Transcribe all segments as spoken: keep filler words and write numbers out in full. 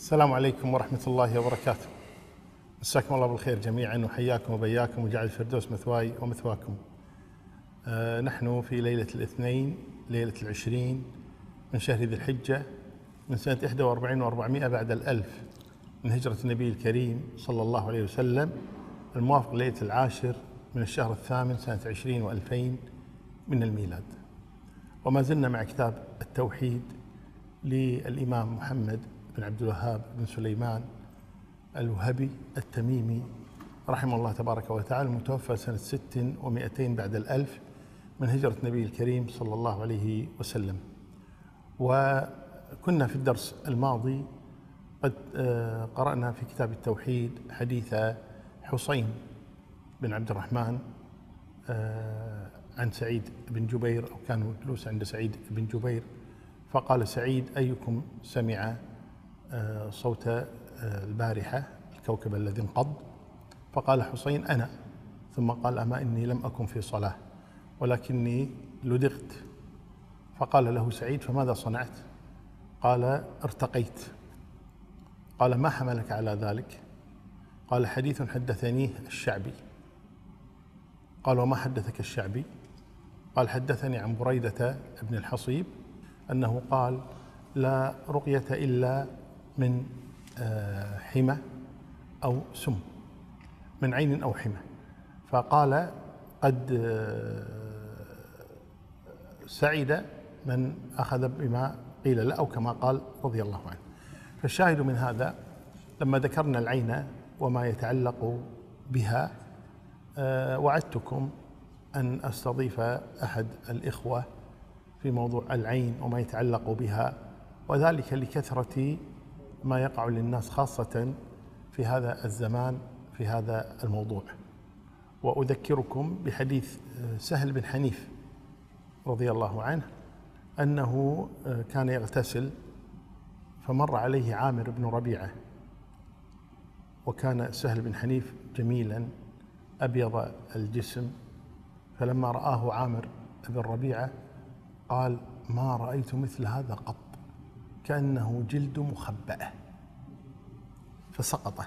السلام عليكم ورحمة الله وبركاته. مساكم الله بالخير جميعا وحياكم وبياكم وجعل الفردوس مثواي ومثواكم. آه نحن في ليلة الاثنين ليلة العشرين من شهر ذي الحجة من سنة إحدى وأربعين وأربعمائة بعد الألف من هجرة النبي الكريم صلى الله عليه وسلم، الموافق ليلة العاشر من الشهر الثامن سنة عشرين وألفين من الميلاد. وما زلنا مع كتاب التوحيد للإمام محمد بن عبد الوهاب بن سليمان الوهبي التميمي رحمه الله تبارك وتعالى، المتوفى سنة ست ومئتين بعد الألف من هجرة النبي الكريم صلى الله عليه وسلم. وكنا في الدرس الماضي قد قرأنا في كتاب التوحيد حديث حسين بن عبد الرحمن عن سعيد بن جبير، أو كان جلوس عند سعيد بن جبير، فقال سعيد: أيكم سمع صوت البارحة الكوكب الذي انقض؟ فقال حسين: أنا. ثم قال: أما إني لم أكن في صلاة ولكني لدغت. فقال له سعيد: فماذا صنعت؟ قال: ارتقيت. قال: ما حملك على ذلك؟ قال: حديث حدثنيه الشعبي. قال: وما حدثك الشعبي؟ قال: حدثني عن بريدة بن الحصيب أنه قال: لا رقية إلا من حمى أو سم، من عين أو حمى. فقال: قد سعد من أخذ بما قيل له، أو كما قال رضي الله عنه. فالشاهد من هذا لما ذكرنا العين وما يتعلق بها، وعدتكم أن أستضيف أحد الإخوة في موضوع العين وما يتعلق بها، وذلك لكثرة ما يقع للناس خاصة في هذا الزمان في هذا الموضوع. وأذكركم بحديث سهل بن حنيف رضي الله عنه أنه كان يغتسل فمر عليه عامر بن ربيعة، وكان سهل بن حنيف جميلا أبيض الجسم، فلما رآه عامر بن ربيعة قال: ما رأيت مثل هذا قط، كأنه جلد مخبأة. فسقط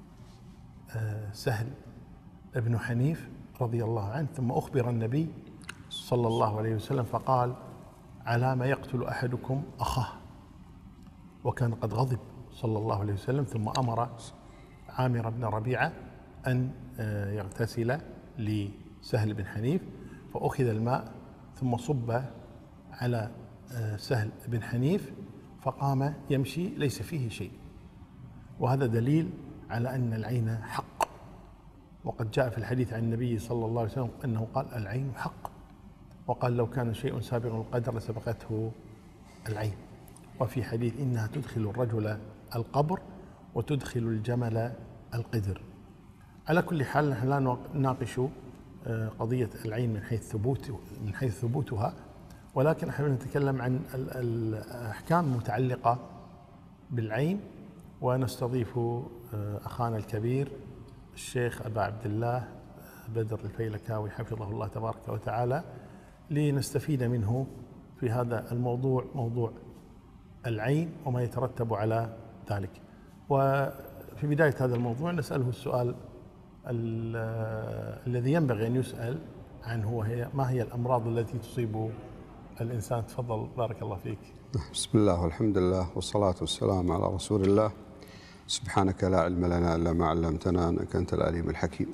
سهل بن حنيف رضي الله عنه، ثم أخبر النبي صلى الله عليه وسلم فقال: على ما يقتل أحدكم أخاه. وكان قد غضب صلى الله عليه وسلم، ثم أمر عامر بن ربيعة أن يغتسل لسهل بن حنيف، فأخذ الماء ثم صب على سهل بن حنيف فقام يمشي ليس فيه شيء. وهذا دليل على أن العين حق، وقد جاء في الحديث عن النبي صلى الله عليه وسلم أنه قال: العين حق، وقال: لو كان شيء سابق القدر لسبقته العين. وفي حديث: إنها تدخل الرجل القبر وتدخل الجمل القدر. على كل حال نحن لا نناقش قضية العين من حيث ثبوت من حيث ثبوتها، ولكن نحن نتكلم عن الأحكام المتعلقة بالعين. ونستضيف أخانا الكبير الشيخ أبا عبد الله بدر الفيلكاوي حفظه الله تبارك وتعالى لنستفيد منه في هذا الموضوع، موضوع العين وما يترتب على ذلك. وفي بداية هذا الموضوع نسأله السؤال الذي ينبغي أن يسأل عنه، وهي: ما هي الأمراض التي تصيب الإنسان؟ تفضل بارك الله فيك. بسم الله والحمد لله والصلاة والسلام على رسول الله. سبحانك لا علم لنا إلا ما علمتنا إنك أنت العليم الحكيم.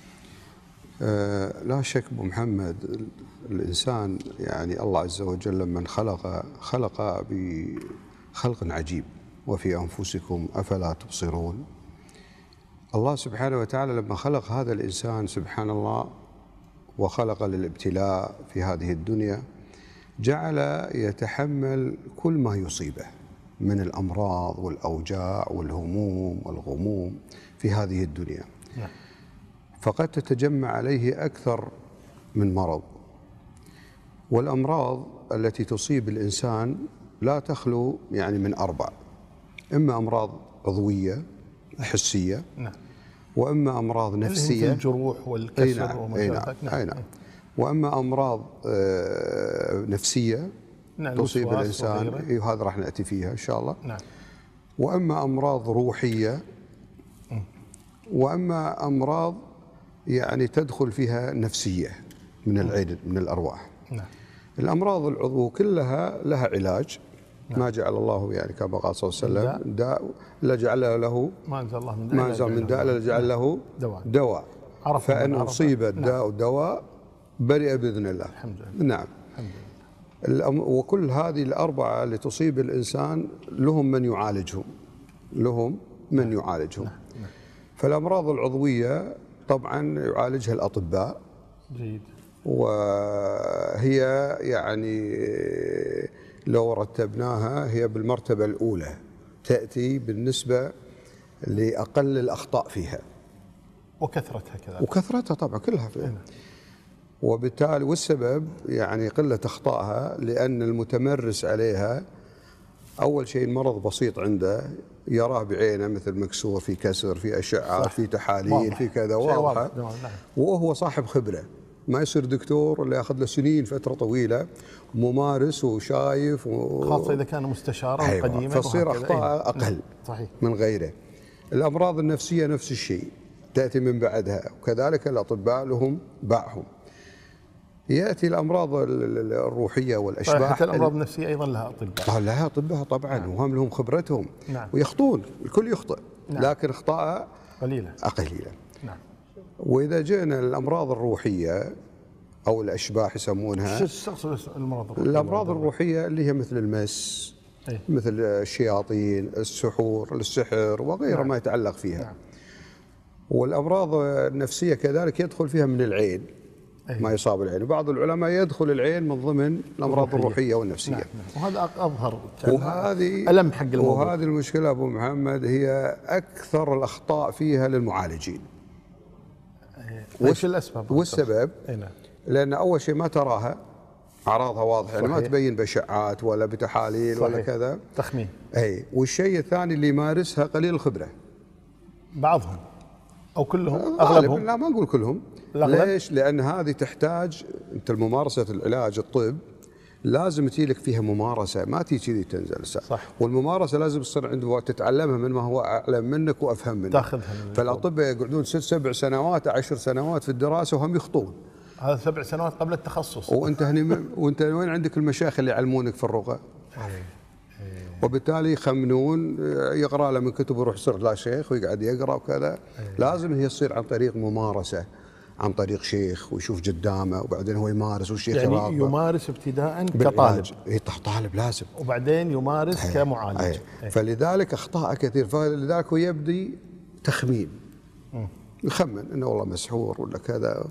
أه لا شك أبو محمد، الإنسان يعني الله عز وجل لمن خلق خلق بخلق عجيب: وفي أنفسكم أفلا تبصرون. الله سبحانه وتعالى لما خلق هذا الإنسان سبحان الله وخلق للابتلاء في هذه الدنيا، جعل يتحمل كل ما يصيبه من الأمراض والأوجاع والهموم والغموم في هذه الدنيا. فقد تتجمع عليه أكثر من مرض، والأمراض التي تصيب الإنسان لا تخلو يعني من أربع: إما أمراض عضوية حسية، وإما أمراض نفسية، الجروح والكسر وما شابه، نعم، نعم، وأما أمراض نفسية تصيب الإنسان، وهذا راح نأتي فيها إن شاء الله. نعم. وأما أمراض روحية، وأما أمراض يعني تدخل فيها نفسية من العين من الأرواح. نعم. الأمراض العضو كلها لها علاج. نعم. ما جعل الله يعني كما قال صلى الله عليه وسلم داء إلا جعل له، ما أنزل الله من داء ما أنزل من داء إلا جعل له دواء, دواء. فإن أصيب الداء والدواء برئ بإذن الله. الحمد لله. نعم. الحمد لله. وكل هذه الأربعة اللي تصيب الإنسان لهم من يعالجهم، لهم من يعالجهم. نعم. نعم. فالأمراض العضوية طبعا يعالجها الأطباء. جيد. وهي يعني لو رتبناها هي بالمرتبة الأولى، تأتي بالنسبة لأقل الأخطاء فيها وكثرتها كذلك، وكثرتها طبعا كلها فيها. وبالتالي والسبب يعني قلة أخطائها لأن المتمرس عليها أول شيء المرض بسيط عنده يراه بعينه مثل مكسور، في كسر، في أشعة، في تحاليل، في كذا واضحة، وهو صاحب خبرة. ما يصير دكتور اللي ياخذ له سنين فترة طويلة ممارس وشايف و... خاصة إذا كان مستشارا أيوة. قديما، فتصير أخطاء أقل. صحيح. من غيره. الأمراض النفسية نفس الشيء تأتي من بعدها، وكذلك الأطباء لهم باعهم. يأتي الأمراض الروحية والأشباح. حتى الأمراض النفسية أيضا لها أطباء. لها أطباء طبعا. نعم. وهم لهم خبرتهم. نعم. ويخطون، الكل يخطئ. نعم. لكن أخطاء قليلة قليلة. نعم. وإذا جئنا الأمراض الروحية أو الأشباح يسمونها، ايش تقصد الأمراض الروحية؟ الأمراض الروحية اللي هي مثل المس، أيه؟ مثل الشياطين، السحور، السحر وغيره. نعم. ما يتعلق فيها. نعم. والأمراض النفسية كذلك يدخل فيها من العين. أيه؟ ما يصاب العين، وبعض العلماء يدخل العين من ضمن الأمراض الروحية, الروحية والنفسية. نعم. وهذا أظهر وهذه ألم حق الموضوع. وهذه المشكلة أبو محمد هي أكثر الأخطاء فيها للمعالجين. وش الأسباب؟ والسبب لأن أول شيء ما تراها أعراضها واضحة، يعني ما تبين بأشعات ولا بتحاليل. صحيح. ولا كذا تخمين. أي. والشيء الثاني اللي يمارسها قليل الخبرة. بعضهم أو كلهم؟ أغلبهم؟ لا ما نقول كلهم. ليش؟ لأن هذه تحتاج أنت الممارسة العلاج الطب لازم تجيلك فيها ممارسة، ما تيجي كذي تنزل. صح. والممارسة لازم تصير عند تتعلمها من ما هو أعلم منك وأفهم منك. تاخذها. فالأطباء يقعدون ست سبع سنوات عشر سنوات في الدراسة وهم يخطون. هذا سبع سنوات قبل التخصص. وأنت هني وأنت وين عندك المشايخ اللي يعلمونك في الرقى؟ وبالتالي يخمنون، يقرأ له من كتب ويروح يصير لا شيخ ويقعد يقرأ وكذا. لازم هي تصير عن طريق ممارسة، عن طريق شيخ ويشوف قدامه وبعدين هو يمارس والشيخ يعني يراقبه. يمارس ابتداء كطالب. اي طالب لازم. وبعدين يمارس هي. كمعالج. هي. فلذلك اخطاء كثير، فلذلك هو يبدي تخمين. م. يخمن انه والله مسحور ولا كذا.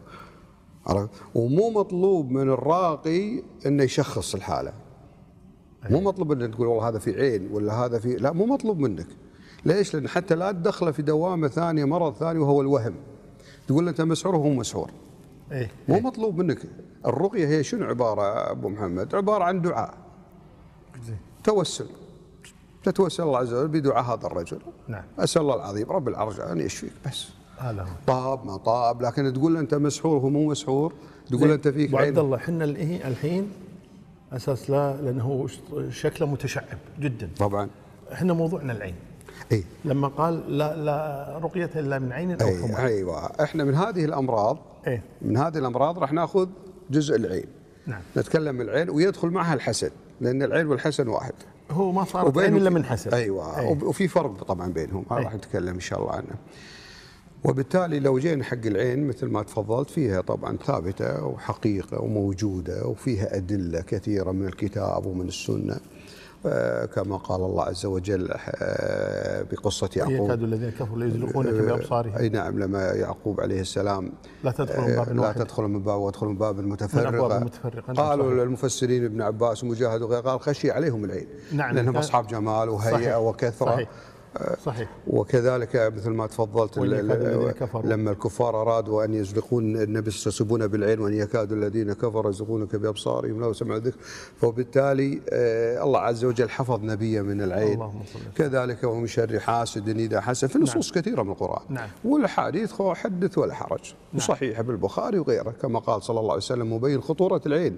ومو مطلوب من الراقي انه يشخص الحاله. هي. مو مطلوب انك تقول والله هذا في عين ولا هذا في، لا مو مطلوب منك. ليش؟ لان حتى لا تدخله في دوامه ثانيه، مرض ثاني وهو الوهم. تقول له انت مسحور وهو مسحور. إيه؟ مو إيه؟ مطلوب منك. الرقيه هي شنو عباره ابو محمد؟ عباره عن دعاء. زي. توسل. تتوسل الله عز وجل بدعاء هذا الرجل. نعم. اسال الله العظيم رب العرش ان يشفيك بس. هذا هو. طاب ما طاب، لكن تقول له انت مسحور وهو مو مسحور، تقول انت فيك عين. عبد الله احنا الحين اساس لا، لانه شكله متشعب جدا. طبعا. احنا موضوعنا العين. اي. لما قال لا لا رقية الا من عين او حمى. أي ايوه، احنا من هذه الامراض إيه؟ من هذه الامراض راح ناخذ جزء العين. نعم. نتكلم العين ويدخل معها الحسد، لان العين والحسد واحد. هو ما صارت عين الا من حسد. ايوه. أيه. وفي فرق طبعا بينهم، هذا راح نتكلم ان شاء الله عنه. وبالتالي لو جينا حق العين مثل ما تفضلت فيها طبعا ثابته وحقيقه وموجوده وفيها ادله كثيره من الكتاب ومن السنه. كما قال الله عز وجل بقصة يعقوب، يكاد الذين كفروا ليزلقونك بأبصارهم. أي نعم، لما يعقوب عليه السلام لا تدخلوا من باب لا تدخلوا من باب وادخلوا من باب المتفرقة. قالوا للمفسرين ابن عباس ومجاهد وغيره، قال خشي عليهم العين. نعم. لأنهم أصحاب جمال وهيئة وكثرة. صحيح. صحيح. وكذلك مثل ما تفضلت لما الكفار أرادوا أن يزلقون النبي يسبون بالعين، وأن يكاد الذين كفروا يزلقونك بأبصارهم لو سمعوا الذكر. فبالتالي الله عز وجل حفظ نبيه من العين. كذلك ومن شر حاسد إذا حسد، في نصوص نعم. كثيرة من القرآن. نعم. والحديث حدث ولا حرج. نعم. وصحيح بالبخاري وغيره، كما قال صلى الله عليه وسلم مبين خطورة العين: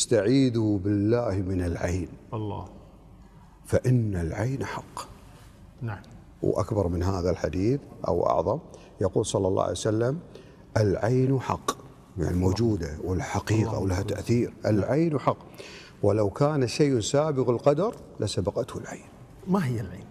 استعيذوا بالله من العين. الله. فإن العين حق. نعم. وأكبر من هذا الحديث أو أعظم، يقول صلى الله عليه وسلم: العين حق، يعني موجودة والحقيقة ولها تأثير. العين حق، ولو كان شيء سابق القدر لسبقته العين. ما هي العين؟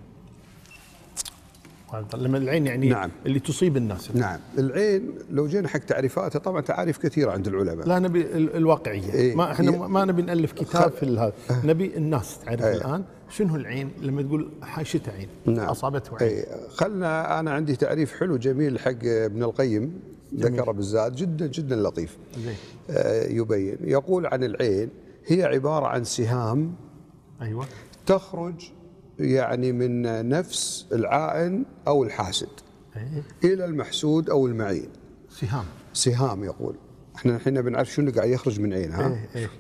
لما العين يعني نعم. اللي تصيب الناس. نعم. العين لو جينا حق تعريفاتها، طبعا تعاريف كثيرة عند العلماء. لا نبي الواقعية. إيه؟ ما احنا ما نبي نألف كتاب في هذا، نبي الناس تعرف إيه؟ الآن شنو العين لما تقول حاشته عين. نعم. أصابته عين. إيه؟ خلنا أنا عندي تعريف حلو جميل حق ابن القيم، ذكر بالذات جدا جدا لطيف. آه يبين، يقول عن العين: هي عبارة عن سهام، أيوة، تخرج يعني من نفس العائن أو الحاسد أيه؟ إلى المحسود أو المعين. سهام. سهام يقول. احنا الحين بنعرف شنو قاعد يخرج من عين. ها أيه أيه.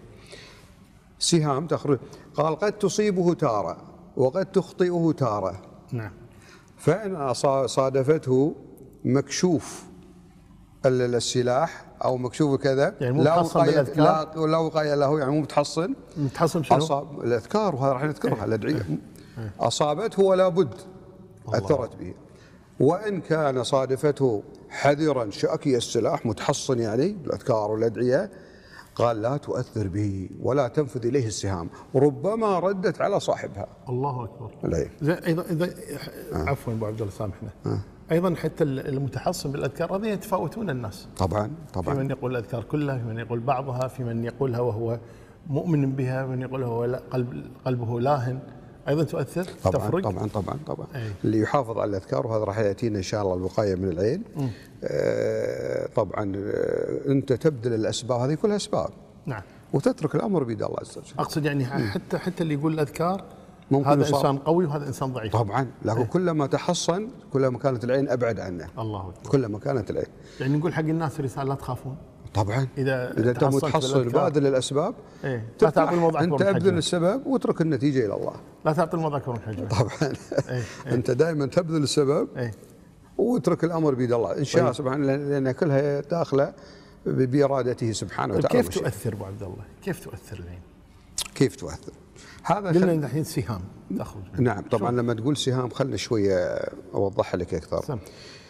سهام تخرج. قال: قد تصيبه تارة وقد تخطئه تارة. نعم. فإن صادفته مكشوف السلاح أو مكشوف كذا، يعني لا وقاية لا لا وقاية له، يعني مو متحصن. متحصن شنو؟ أصاب الأذكار، وهذا راح نذكرها الأدعية. أصابته ولا بد أثرت به. وإن كان صادفته حذرا شاكي السلاح متحصن يعني بالأذكار والأدعية، قال: لا تؤثر به ولا تنفذ إليه السهام، ربما ردت على صاحبها. الله أكبر. زين. أيضا إذا عفوا أبو عبد الله سامحنا. آه. أيضا حتى المتحصن بالأذكار هذه يتفاوتون الناس. طبعا طبعا. في من يقول الأذكار كلها، في من يقول بعضها، في من يقولها وهو مؤمن بها، ومن يقولها وهو قلب قلبه لاهن. أيضا تؤثر. طبعا تفرق. طبعا طبعا طبعا. أي. اللي يحافظ على الأذكار، وهذا راح يأتينا إن شاء الله الوقاية من العين. آه طبعا. آه أنت تبذل الأسباب، هذه كلها أسباب. نعم. وتترك الأمر بيد الله عز وجل. أقصد يعني حتى حتى اللي يقول الأذكار هذا إنسان قوي وهذا إنسان ضعيف. طبعا. لكن إيه؟ كلما تحصن كلما كانت العين أبعد عنه. الله أكبر. كلما كانت العين. يعني نقول حق الناس رسالة: لا تخافون. طبعا. إذا إذا أنت متحصن باذل الأسباب، إيه؟ لا تعطي الموضوع أكبر أنت أبذل السبب واترك النتيجة إلى الله. لا تعطي الموضوع أكبر من حجمه. طبعا. إيه؟ إيه؟ أنت دائما تبذل السبب إيه؟ واترك الأمر بيد الله إن شاء سبحانه، لأن كلها داخلة بإرادته سبحانه وتعالى. كيف تؤثر أبو عبد الله؟ كيف تؤثر العين؟ كيف تؤثر؟ هذا قلنا خل... الحين سهام تخرج. نعم طبعا. شو؟ لما تقول سهام خلنا شوية أوضحها لك أكثر. سم.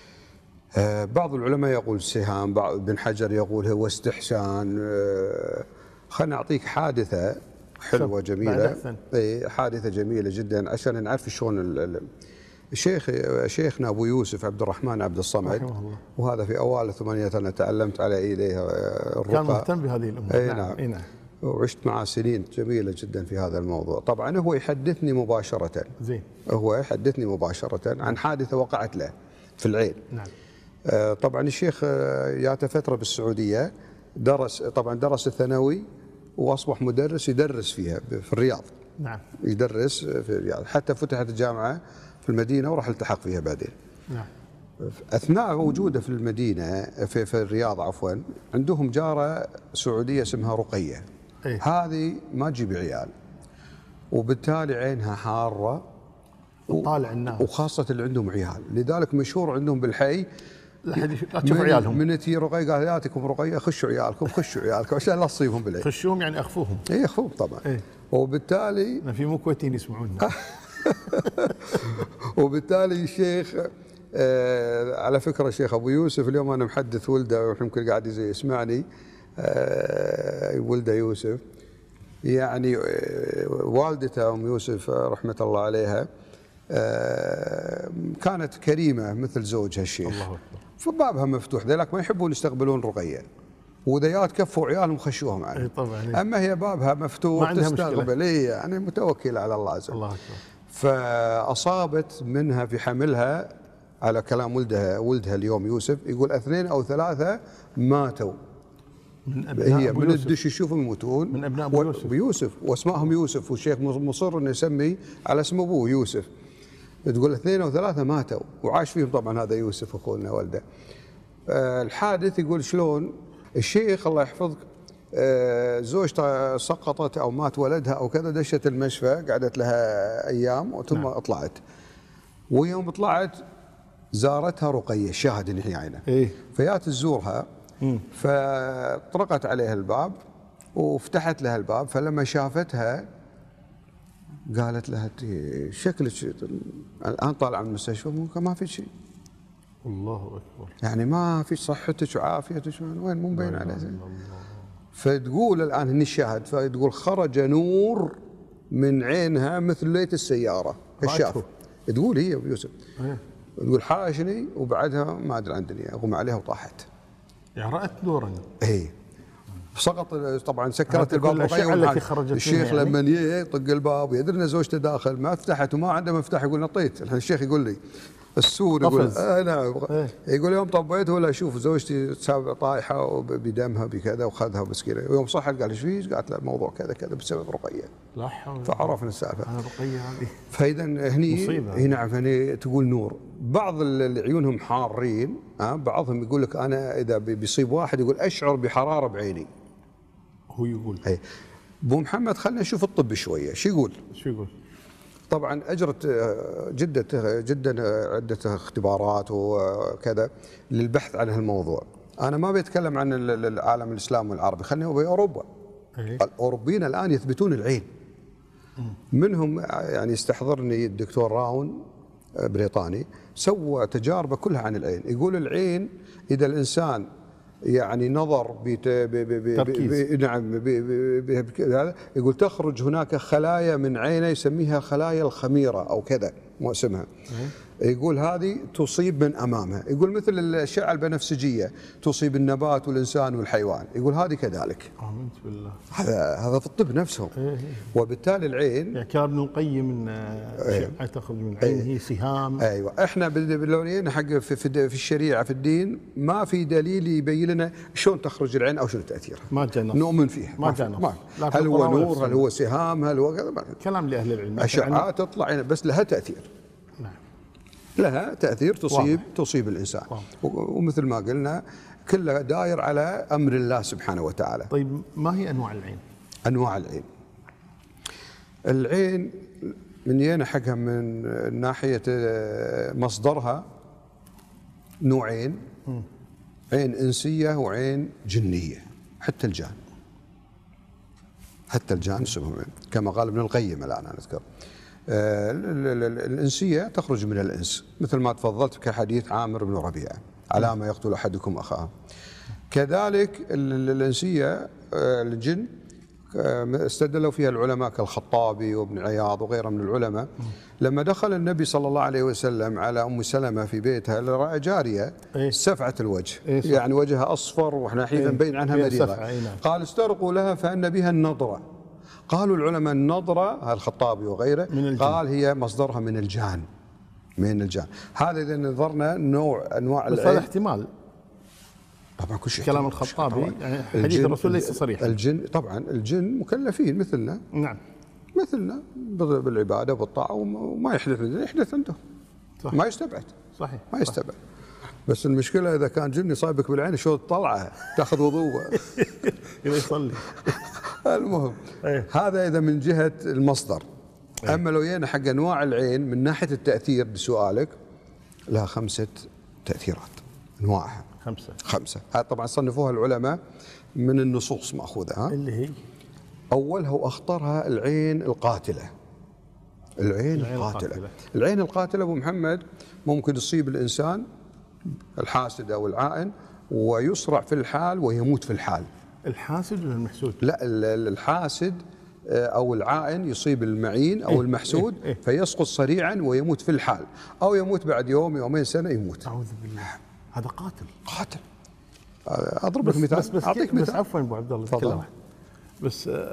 آه بعض العلماء يقول سهام، بعض ابن حجر يقول هو استحسان. آه خلنا أعطيك حادثة حلوة جميلة. اي حادثة جميلة جدا عشان نعرف شلون الشيخ شيخنا أبو يوسف عبد الرحمن عبد الصمد، وهذا في أوائل الثمانينات أنا تعلمت على إيديه الرقى. كان مهتم بهذه الأمور. أي نعم. أي نعم. وعشت معه سنين جميلة جدا في هذا الموضوع. طبعا هو يحدثني مباشرة. زين. هو يحدثني مباشرة عن حادثة وقعت له في العين. نعم. آه طبعا الشيخ جاته فترة بالسعودية، درس طبعا درس الثانوي وأصبح مدرس يدرس فيها في الرياض. نعم. يدرس في الرياض حتى فتحت الجامعة في المدينة وراح التحق فيها بعدين. نعم. أثناء وجوده في المدينة في, في الرياض عفوا، عندهم جارة سعودية اسمها رقية. إيه؟ هذه ما تجيب عيال، وبالتالي عينها حارة وطالع الناس، وخاصة اللي عندهم عيال، لذلك مشهور عندهم بالحي لا تشوف عيالهم. من تي رقية قال: ياتكم رقية خشوا عيالكم خشوا عيالكم عشان لا تصيبهم بالعين. خشوهم يعني اخفوهم. اي اخفوهم طبعا. إيه؟ وبالتالي ما في مو كويتيين يسمعونا. وبالتالي الشيخ آه على فكرة الشيخ أبو يوسف اليوم أنا محدث ولده ويمكن قاعد يسمعني، آه ولده يوسف، يعني آه والدته أم يوسف رحمة الله عليها آه كانت كريمة مثل زوجها الشيخ. الله أكبر. فبابها مفتوح، ذلك ما يحبون يستقبلون رقية، وذيات كفوا عيالهم خشوهم عنه. طبعا. أما هي بابها مفتوح تستقبل، إيه يعني متوكلة على الله عز وجل. الله أكبر. فأصابت منها في حملها على كلام ولدها ولدها اليوم يوسف، يقول اثنين أو ثلاثة ماتوا من أبناء هي أبو من يوسف. الدش يشوفهم يموتون من أبناء أبو يوسف. يوسف واسمائهم يوسف، والشيخ مصر أنه يسمي على اسم أبوه يوسف. تقول اثنين أو ثلاثة ماتوا وعاش فيهم طبعا هذا يوسف أخونا ولده. أه الحادث يقول شلون الشيخ الله يحفظك أه زوجته سقطت أو مات ولدها أو كذا، دشت المشفى قعدت لها أيام ثم نعم. طلعت، ويوم طلعت زارتها رقية، شاهد إن هي عينه. إيه؟ فيات تزورها فطرقت عليها الباب وفتحت لها الباب، فلما شافتها قالت لها شكلك الان طالعه من المستشفى ممكن ما في شيء. الله اكبر. يعني ما في صحتك وعافيتك وين مو مبين على زين. فتقول الان هني الشاهد، فتقول خرج نور من عينها مثل ليت السياره كشاف. تقول هي يوسف تقول حاشني وبعدها ما ادري عن دنيا اغمى عليها وطاحت. يعني رأت نورا. اي سقط طبعا، سكرت الباب. الشيخ يعني؟ لما يطق الباب ويدري ان زوجته داخل ما فتحت وما عنده مفتاح يقول نطيت. الحين الشيخ يقول لي السور يقول آه نعم ايه. يقول يوم طبيت ولا اشوف زوجتي طايحه بدمها بكذا وخذها مسكينه، ويوم صحت قال ايش فيك؟ قالت لا الموضوع كذا كذا بسبب رقيه. لا حول. فعرفنا السالفه. رقيه هذه. فاذا هني هي نعم هني تقول نور. بعض اللي عيونهم حارين ها بعضهم يقول لك انا اذا بيصيب واحد يقول اشعر بحراره بعيني. هو يقول اي ابو محمد خلينا نشوف الطب شويه، شو يقول؟ شو يقول؟ طبعا اجرت جده جدا عده اختبارات وكذا للبحث عن هالموضوع. انا ما بيتكلم عن العالم الاسلامي والعربي، خلينا باوروبا. الاوروبيين الان يثبتون العين. منهم يعني يستحضرني الدكتور راون بريطاني سوى تجاربه كلها عن العين. يقول العين اذا الانسان يعني نظر بت... ب... ب... ب... ب... نعم ب... ب... ب... يقول تخرج هناك خلايا من عينه يسميها خلايا الخميره او كذا مو اسمها. يقول هذه تصيب من امامها. يقول مثل الاشعه البنفسجيه تصيب النبات والانسان والحيوان. يقول هذه كذلك. امنت بالله. هذا هذا في الطب نفسه. إيه. وبالتالي العين يعني كان ابن القيم من اشعه تخرج من عينه إيه. سهام. ايوه احنا باللونين حق في, في, في الشريعه في الدين ما في دليل يبين لنا شلون تخرج العين او شنو تاثيرها. ما جاء نص. نؤمن فيها. ما جاء نص. هل هو نور؟ هل هو سهام؟ هل هو كذا؟ كلام لاهل العلم. اشعاعات تطلع بس لها تاثير. نعم. لها تأثير تصيب واضح. تصيب الإنسان. واضح. ومثل ما قلنا كله داير على أمر الله سبحانه وتعالى. طيب ما هي أنواع العين؟ أنواع العين العين من ين حقها من ناحية مصدرها نوعين. م. عين إنسية وعين جنية. حتى الجان حتى الجان كما قال ابن القيم الآن أنا أذكر. الإنسية تخرج من الإنس مثل ما تفضلت كحديث عامر بن ربيعة على ما يقتل أحدكم أخاه. كذلك الإنسية الجن استدلوا فيها العلماء كالخطابي وابن عياض وغيره من العلماء. لما دخل النبي صلى الله عليه وسلم على أم سلمة في بيتها رأى جارية سفعة الوجه. يعني وجهها أصفر وإحنا حين نبين عنها مريضة. قال استرقوا لها فأن بها النضرة. قالوا العلماء النظرة الخطابي وغيره قال هي مصدرها من الجان. من الجان. هذا إذا نظرنا نوع أنواع بس هذا احتمال. طبعا كل شيء. كلام الخطابي يعني حديث الرسول ليس صريحا. الجن طبعا الجن مكلفين مثلنا. نعم. مثلنا بالعبادة والطاعة وما يحدث يحدث عندهم. صح. ما يستبعد. صحيح. ما يستبعد. بس المشكلة إذا كان جن يصايبك بالعين شو تطلعه تاخذ وضوء. يبغى يصلي. المهم أيه. هذا إذا من جهة المصدر. أيه. أما لو جينا حق أنواع العين من ناحية التأثير بسؤالك لها خمسة تأثيرات أنواعها. خمسة. خمسة. هذا طبعا صنفوها العلماء من النصوص مأخوذة. اللي هي أولها وأخطرها العين القاتلة. العين, العين القاتلة. القاتلة. العين القاتلة أبو محمد ممكن تصيب الإنسان الحاسد أو العائن ويسرع في الحال ويموت في الحال. الحاسد ولا المحسود؟ لا الحاسد أو العائن يصيب المعين أو المحسود إيه؟ إيه؟ فيسقط سريعا ويموت في الحال أو يموت بعد يوم يومين سنة يموت. أعوذ بالله. هذا قاتل. قاتل. أضرب لك مثال. بس, بس أعطيك مثال. بس عفوا أبو عبد الله كل واحد. بس آه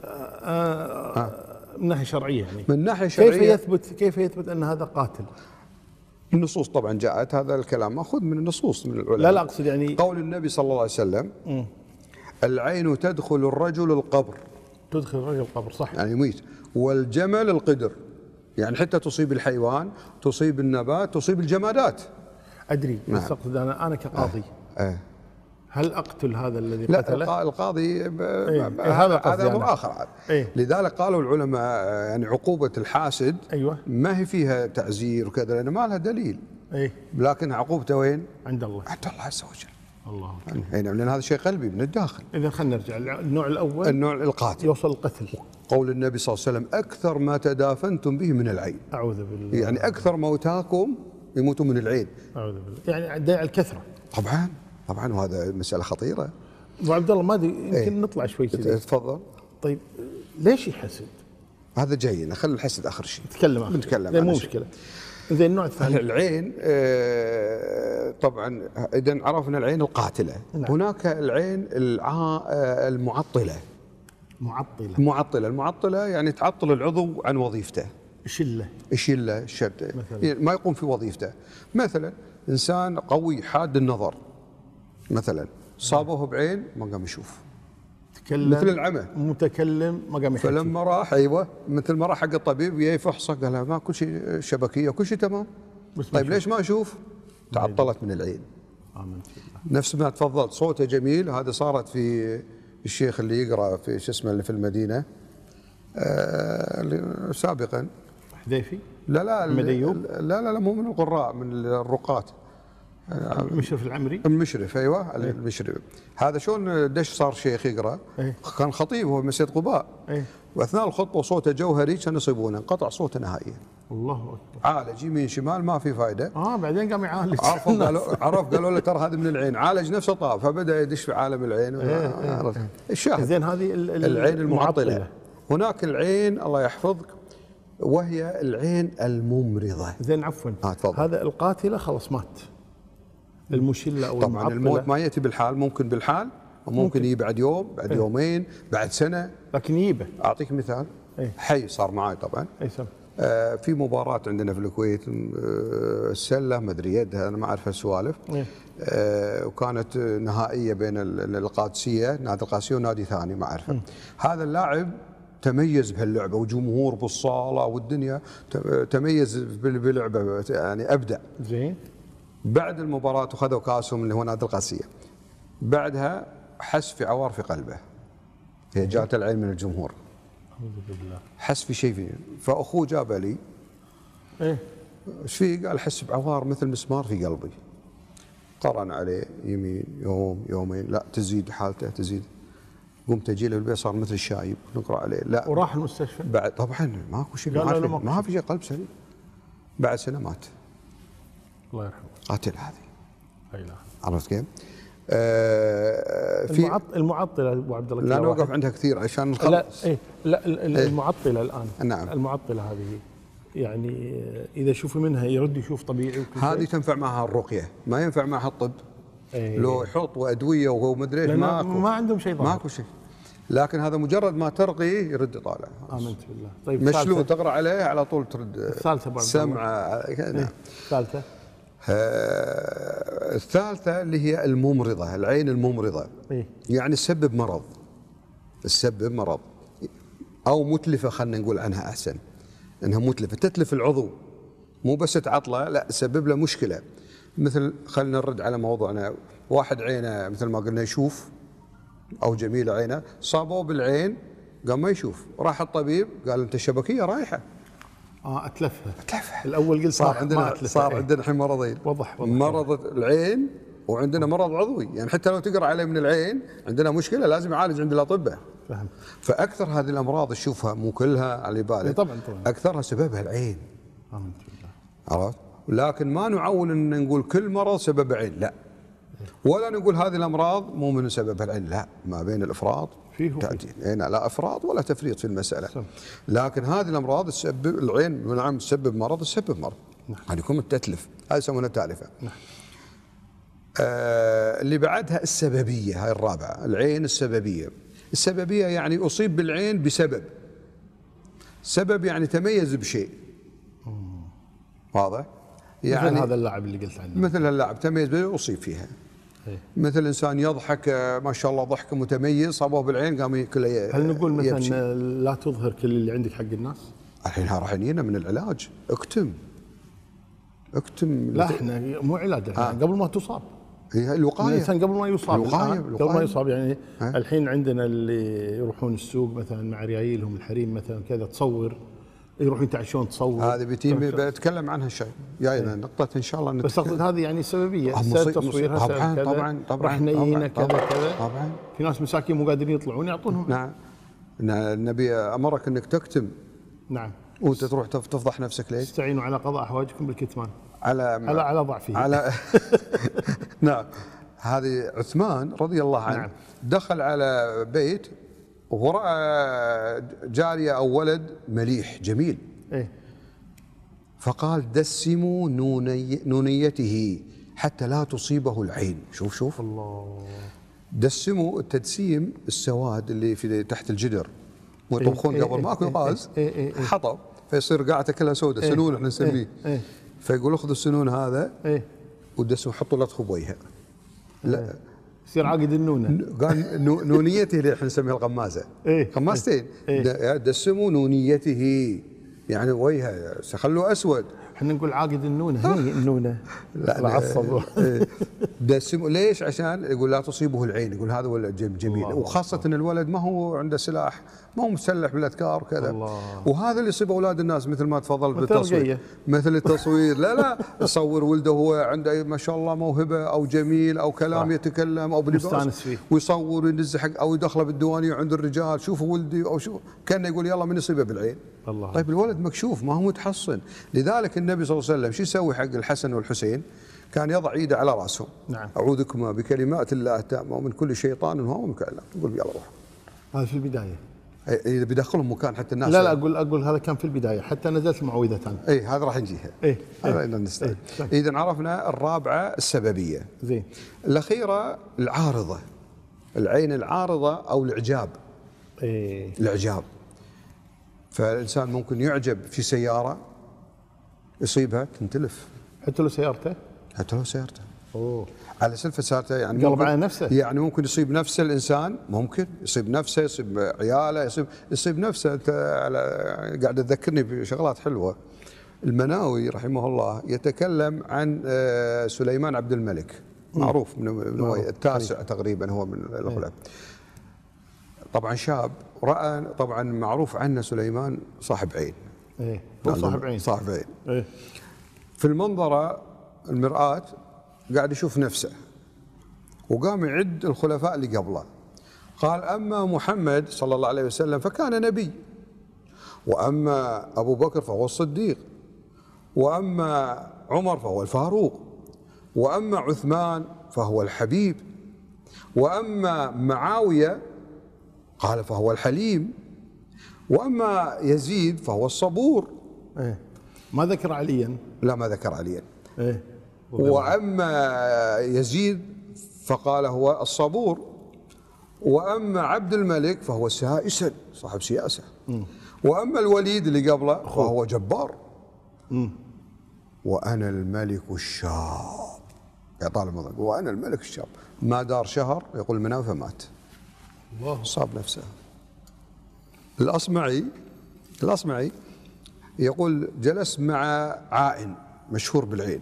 آه من ناحية شرعية يعني. من ناحية شرعية كيف يثبت كيف يثبت أن هذا قاتل؟ النصوص طبعا جاءت هذا الكلام ماخوذ من النصوص من العلماء. لا لا أقصد يعني قول النبي صلى الله عليه وسلم م. العين تدخل الرجل القبر. تدخل الرجل القبر صح. يعني يميت. والجمل القدر. يعني حتى تصيب الحيوان تصيب النبات تصيب الجمادات. أدري بس نعم. أقصد أنا أنا كقاضي آه. آه. هل أقتل هذا الذي لا قتله؟ لا القاضي إيه؟ هذا هذا أمر آخر. إيه؟ لذلك قالوا العلماء يعني عقوبة الحاسد أيوة. ما هي فيها تعزير وكذا لأن ما لها دليل. إيه؟ لكن عقوبته وين؟ عند الله. عند الله عز وجل. الله. يعني لان هذا شيء قلبي من الداخل. اذا خلينا نرجع النوع الاول، النوع القاتل يوصل القتل. قول النبي صلى الله عليه وسلم: اكثر ما تدافنتم به من العين. اعوذ بالله. يعني اكثر موتاكم يموتون من العين. اعوذ بالله، يعني داعي الكثره. طبعا طبعا، وهذا مساله خطيره. ابو عبد الله، ما ادري يمكن إيه؟ نطلع شوي كذا. تفضل. طيب ليش يحسد؟ هذا جاينا، خلي الحسد اخر شيء. نتكلم اخر نتكلم شيء، مو مشكله. زين، النوع الثاني العين. آه طبعا اذا عرفنا العين القاتله، نعم. هناك العين الع... المعطله. معطله. المعطله المعطله يعني تعطل العضو عن وظيفته. شله. شله شده، يعني ما يقوم في وظيفته. مثلا انسان قوي حاد النظر مثلا، صابوه بعين ما قام يشوف. تكلم مثل العمى. متكلم ما قام يحكي. فلما راح، ايوه، مثل ما راح حق الطبيب وياي فحصه، قال له ما كل شيء شبكيه وكل شيء تمام. طيب ليش ما اشوف؟ تعطلت من العين. آمنت بالله. نفس ما تفضلت، صوته جميل. هذا صارت في الشيخ اللي يقرا في شو اسمه اللي في المدينه آه سابقا. حذيفي؟ لا لا المديوب؟ لا لا لا، مو من القراء، من الرقاة. المشرف العمري؟ المشرف، ايوه. إيه؟ المشرف هذا شلون دش صار شيخ يقرا. إيه؟ كان خطيب هو مسجد قباء. إيه؟ واثناء الخطبه صوته جوهري كان يصيبونه، انقطع صوته نهائيا. الله اكبر. عالج يمين شمال ما في فائده. اه بعدين قام يعالج. عرفوا قالوا عرف قالوا له ترى هذا من العين، عالج نفسه طاف، فبدا يدش في عالم العين. إيه؟ الشاهد زين، هذه العين المعطله. هناك العين الله يحفظك وهي العين الممرضه. زين عفوا. آه هذا القاتله خلاص مات. المشله او طبعا المعطله. الموت ما ياتي بالحال، ممكن بالحال وممكن يجي بعد يوم، بعد إيه؟ يومين، بعد سنه. لكن يجيبه. اعطيك مثال. إيه؟ حي صار معي طبعا. اي سم. آه في مباراه عندنا في الكويت، آه السله ما ادري يدها، انا ما اعرف السوالف. إيه؟ آه وكانت نهائيه بين القادسيه، نادي القادسيه ونادي ثاني ما اعرفه. هذا اللاعب تميز بهاللعبه وجمهور بالصاله والدنيا، تميز بلعبه يعني ابدع. زين. بعد المباراه وخذوا كاسهم اللي هو نادي القادسيه، بعدها حس في عوار في قلبه. هي جاءت العين من الجمهور. اعوذ بالله. حس في شيء فيه، فاخوه جابه لي. ايه؟ ايش فيه؟ قال حس بعوار مثل مسمار في قلبي. قرن عليه يمين يوم يومين، لا تزيد حالته تزيد. قمت اجي له البيت صار مثل الشايب، نقرا عليه. لا. وراح المستشفى؟ بعد طبعا ماكو شيء، ما, ما في شيء، قلب سليم. بعد سنه مات. الله يرحمه. قاتل هذه. لا اله. عرفت كيف؟ آه في المعط... المعطله ابو عبد الله. لا نوقف عندها كثير عشان نخلص. لا ايه لا المعطله الان. نعم. المعطله هذه يعني اذا شوف منها يرد يشوف طبيعي وكل هذه تنفع معها الرقيه، ما ينفع معها الطب. إيه؟ لو يحط وادويه وهو مدري ايش ماكو، ما عندهم شيء ظاهر. ماكو شيء. لكن هذا مجرد ما ترقي يرد طالع. امنت بالله. طيب مشلول تقرا عليه على طول ترد. الثالثه بعد سمعه. نعم. الثالثه. آه الثالثه اللي هي الممرضه، العين الممرضه. إيه؟ يعني تسبب مرض. تسبب مرض او متلفه، خلينا نقول عنها احسن. انها متلفه، تتلف العضو، مو بس تعطله، لا تسبب له مشكله. مثل خلينا نرد على موضوعنا، واحد عينه مثل ما قلنا يشوف او جميله عينه، صابوه بالعين قام ما يشوف، راح الطبيب قال انت الشبكيه رايحه. اه اتلفها. اتلفها. الاول قلت صار عندنا صار عندنا الحين مرضين. وضح وضح. مرض العين وعندنا مرض عضوي، يعني حتى لو تقرا عليه من العين عندنا مشكله لازم يعالج عند الاطباء. فهم. فاكثر هذه الامراض تشوفها، مو كلها على بالك. طبعا طبعا. اكثرها سببها العين. امنت بالله. عرفت؟ لكن ما نعول ان نقول كل مرض سبب عين، لا. ولا نقول هذه الامراض مو من سببها العين، لا، ما بين الافراط فيه تأتي. هنا لا افراط ولا تفريط في المساله. سم. لكن هذه الامراض تسبب العين، نعم تسبب مرض، تسبب مرض. نعم. هذه يكون التتلف، هذه يسمونها التالفه. نعم. آه اللي بعدها السببيه، هاي الرابعه، العين السببيه. السببيه يعني اصيب بالعين بسبب. سبب يعني تميز بشيء. واضح؟ يعني مثل هذا اللاعب اللي قلت عنه. مثل اللاعب تميز به اصيب فيها. إيه؟ مثل انسان يضحك ما شاء الله ضحكه متميز، صابوه بالعين قام كله. هل نقول مثلا يبشي. لا تظهر كل اللي عندك حق الناس؟ الحين راح يجينا من العلاج، اكتم. اكتم. لا احنا مو علاج، احنا قبل ما تصاب. هي الوقايه. الانسان قبل ما يصاب. الوقايه. قبل ما يصاب يعني. ها؟ الحين عندنا اللي يروحون السوق مثلا مع ريايلهم الحريم مثلا كذا، تصور يروحون يتعشون تصور. هذه بتيم بتكلم عنها شيء جاينا نقطة إن شاء الله. بس أقصد هذه يعني سببية آه، سبب مصيب- تصويرها مصيب. سبب طبعاً- كذا، طبعاً- طبعاً- راح نينه طبعاً- كذا طبعاً- كذا. طبعاً. في ناس مساكين مو قادرين يطلعون يعطونهم. نعم. النبي أمرك أنك تكتم نعم. وأنت تروح تف- تفضح نفسك ليش؟ استعينوا على قضاء حوائجكم بالكتمان. على على على ضعفه. على نعم. هذه عثمان رضي الله عنه. نعم. دخل على بيت ورأى جارية أو ولد مليح جميل، إيه. فقال دسموا نوني نونيته حتى لا تصيبه العين. شوف شوف الله. دسموا التدسيم السواد اللي في تحت الجدر ويطبخون إيه، قبل إيه، ماكو إيه، غاز، إيه، إيه، إيه. حطب فيصير قاعته كلها سوداء، إيه، سنون احنا نسميه. إيه، إيه. فيقول اخذوا السنون هذا إيه. ودسوا حطوا لطخ بوجهه. لا يصير عاقد النونة. قال نو- نونيته اللي احنا نسميها الغمازه. إيه. غمازتين. إيه. د- دسموا نونيته يعني وجهه خلوه اسود. احنا نقول عاقد النونة، هي النونة. لا العصب. إيه. دسموا ليش؟ عشان يقول لا تصيبه العين، يقول هذا ولد جم- جميل، الله وخاصه ان الولد ما هو عنده سلاح، ما هو مسلح بالاذكار وكذا. الله. وهذا اللي يصيب اولاد الناس مثل ما تفضلت بالتصوير، وترقية. مثل التصوير. لا لا يصور ولده هو عنده ما شاء الله موهبه او جميل او كلام صح. يتكلم او بلباس مستانس فيه. ويصور وينزل حق او يدخله بالديوانيه عند الرجال، شوفوا ولدي او شوف كانه يقول يلا من يصيبه بالعين. الله. طيب الولد مكشوف ما هو متحصن، لذلك النبي صلى الله عليه وسلم شو يسوي حق الحسن والحسين؟ كان يضع ايده على راسهم. نعم. اعوذكما بكلمات الله التامه ومن كل شيطان وهو مكلم، يقول يلا روح. هذا في البداية. اذا بيدخلهم مكان حتى الناس. لا لا اقول اقول هذا كان في البداية حتى نزلت المعوذتان. اي هذا راح نجيها. إيه. هذا إيه. إيه. نستعد. إيه. اذا عرفنا الرابعه السببيه. زين. الاخيره العارضه، العين العارضه او الاعجاب. إيه. الاعجاب. فالانسان ممكن يعجب في سياره يصيبها تنتلف حتى لو سيارته. حتى لو سيارته. اوه. على سلفة سيارته يعني قلب ممكن- على نفسه. يعني ممكن يصيب نفسه الانسان، ممكن يصيب نفسه، يصيب عياله، يصيب يصيب نفسه. انت على قاعد تذكرني بشغلات حلوه. المناوي رحمه الله يتكلم عن آه، سليمان عبد الملك، معروف من من هو التاسع تقريبا هو من الخلفاء. طبعا شاب راى، طبعا معروف عنه سليمان صاحب عين. ايه. هو صاحب عين. صاحب عين. ايه. في المنظرة المرآة قاعد يشوف نفسه، وقام يعد الخلفاء اللي قبله. قال أما محمد صلى الله عليه وسلم فكان نبي، وأما أبو بكر فهو الصديق، وأما عمر فهو الفاروق، وأما عثمان فهو الحبيب، وأما معاوية قال فهو الحليم، وأما يزيد فهو الصبور. ايه. ما ذكر عليا. لا ما ذكر عليا. ايه. وأما يزيد فقال هو الصبور، وأما عبد الملك فهو سائسا صاحب سياسة، وأما الوليد اللي قبله فهو جبار، وأنا الملك الشاب. يا طالب المضرب وأنا الملك الشاب. ما دار شهر يقول المنام فمات. الله. صاب نفسه. الأصمعي الأصمعي يقول جلس مع عائن مشهور بالعين،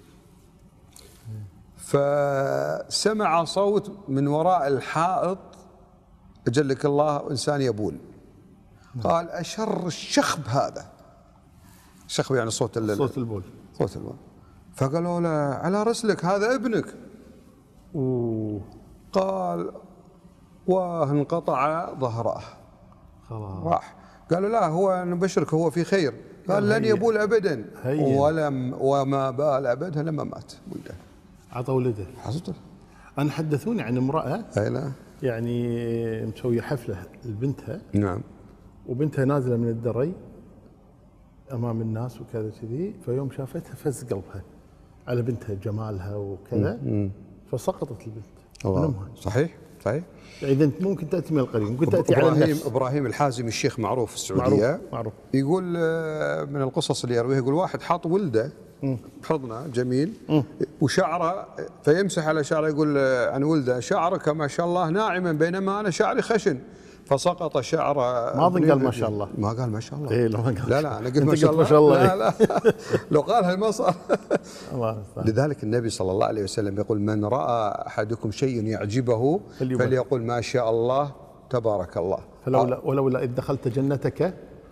فسمع صوت من وراء الحائط أجلك الله إنسان يبول. قال أشر الشخب هذا. الشخب يعني صوت صوت البول. صوت البول. فقالوا له على رسلك هذا ابنك. اوه. قال وانقطع ظهره. خلاص. راح. قالوا لا هو نبشرك هو في خير. قال لن يبول ابدا. هيا. ولم وما بال ابدا لما مات ولده. عطى ولده. حصلت. انا حدثوني عن امراه اي لا. يعني مسويه حفله لبنتها، نعم. وبنتها نازله من الدري امام الناس وكذا كذي، فيوم شافتها فز قلبها على بنتها جمالها وكذا، فسقطت البنت من امها. صحيح صحيح. يعني اذا انت ممكن تاتي من القريب، ممكن تاتي على ابراهيم النفس. ابراهيم الحازمي الشيخ معروف في السعوديه. معروف معروف. يقول آه، من القصص اللي يرويها، يقول واحد حاط ولده بحضنه جميل وشعره، فيمسح على شعره يقول آه، عن ولده شعرك ما شاء الله ناعما بينما انا شعري خشن، فسقط شعره. ما اظن قال ما شاء الله. ما قال ما شاء الله. ايه لو ما قال. لا لا انا قلت أنت ما شاء قلت الله. ما شاء الله. لا لا لو قالها ما صار. الله المستعان. لذلك النبي صلى الله عليه وسلم يقول من راى احدكم شيء يعجبه فليقل. فليقول ما شاء الله تبارك الله. فلولا ولولا اذ دخلت جنتك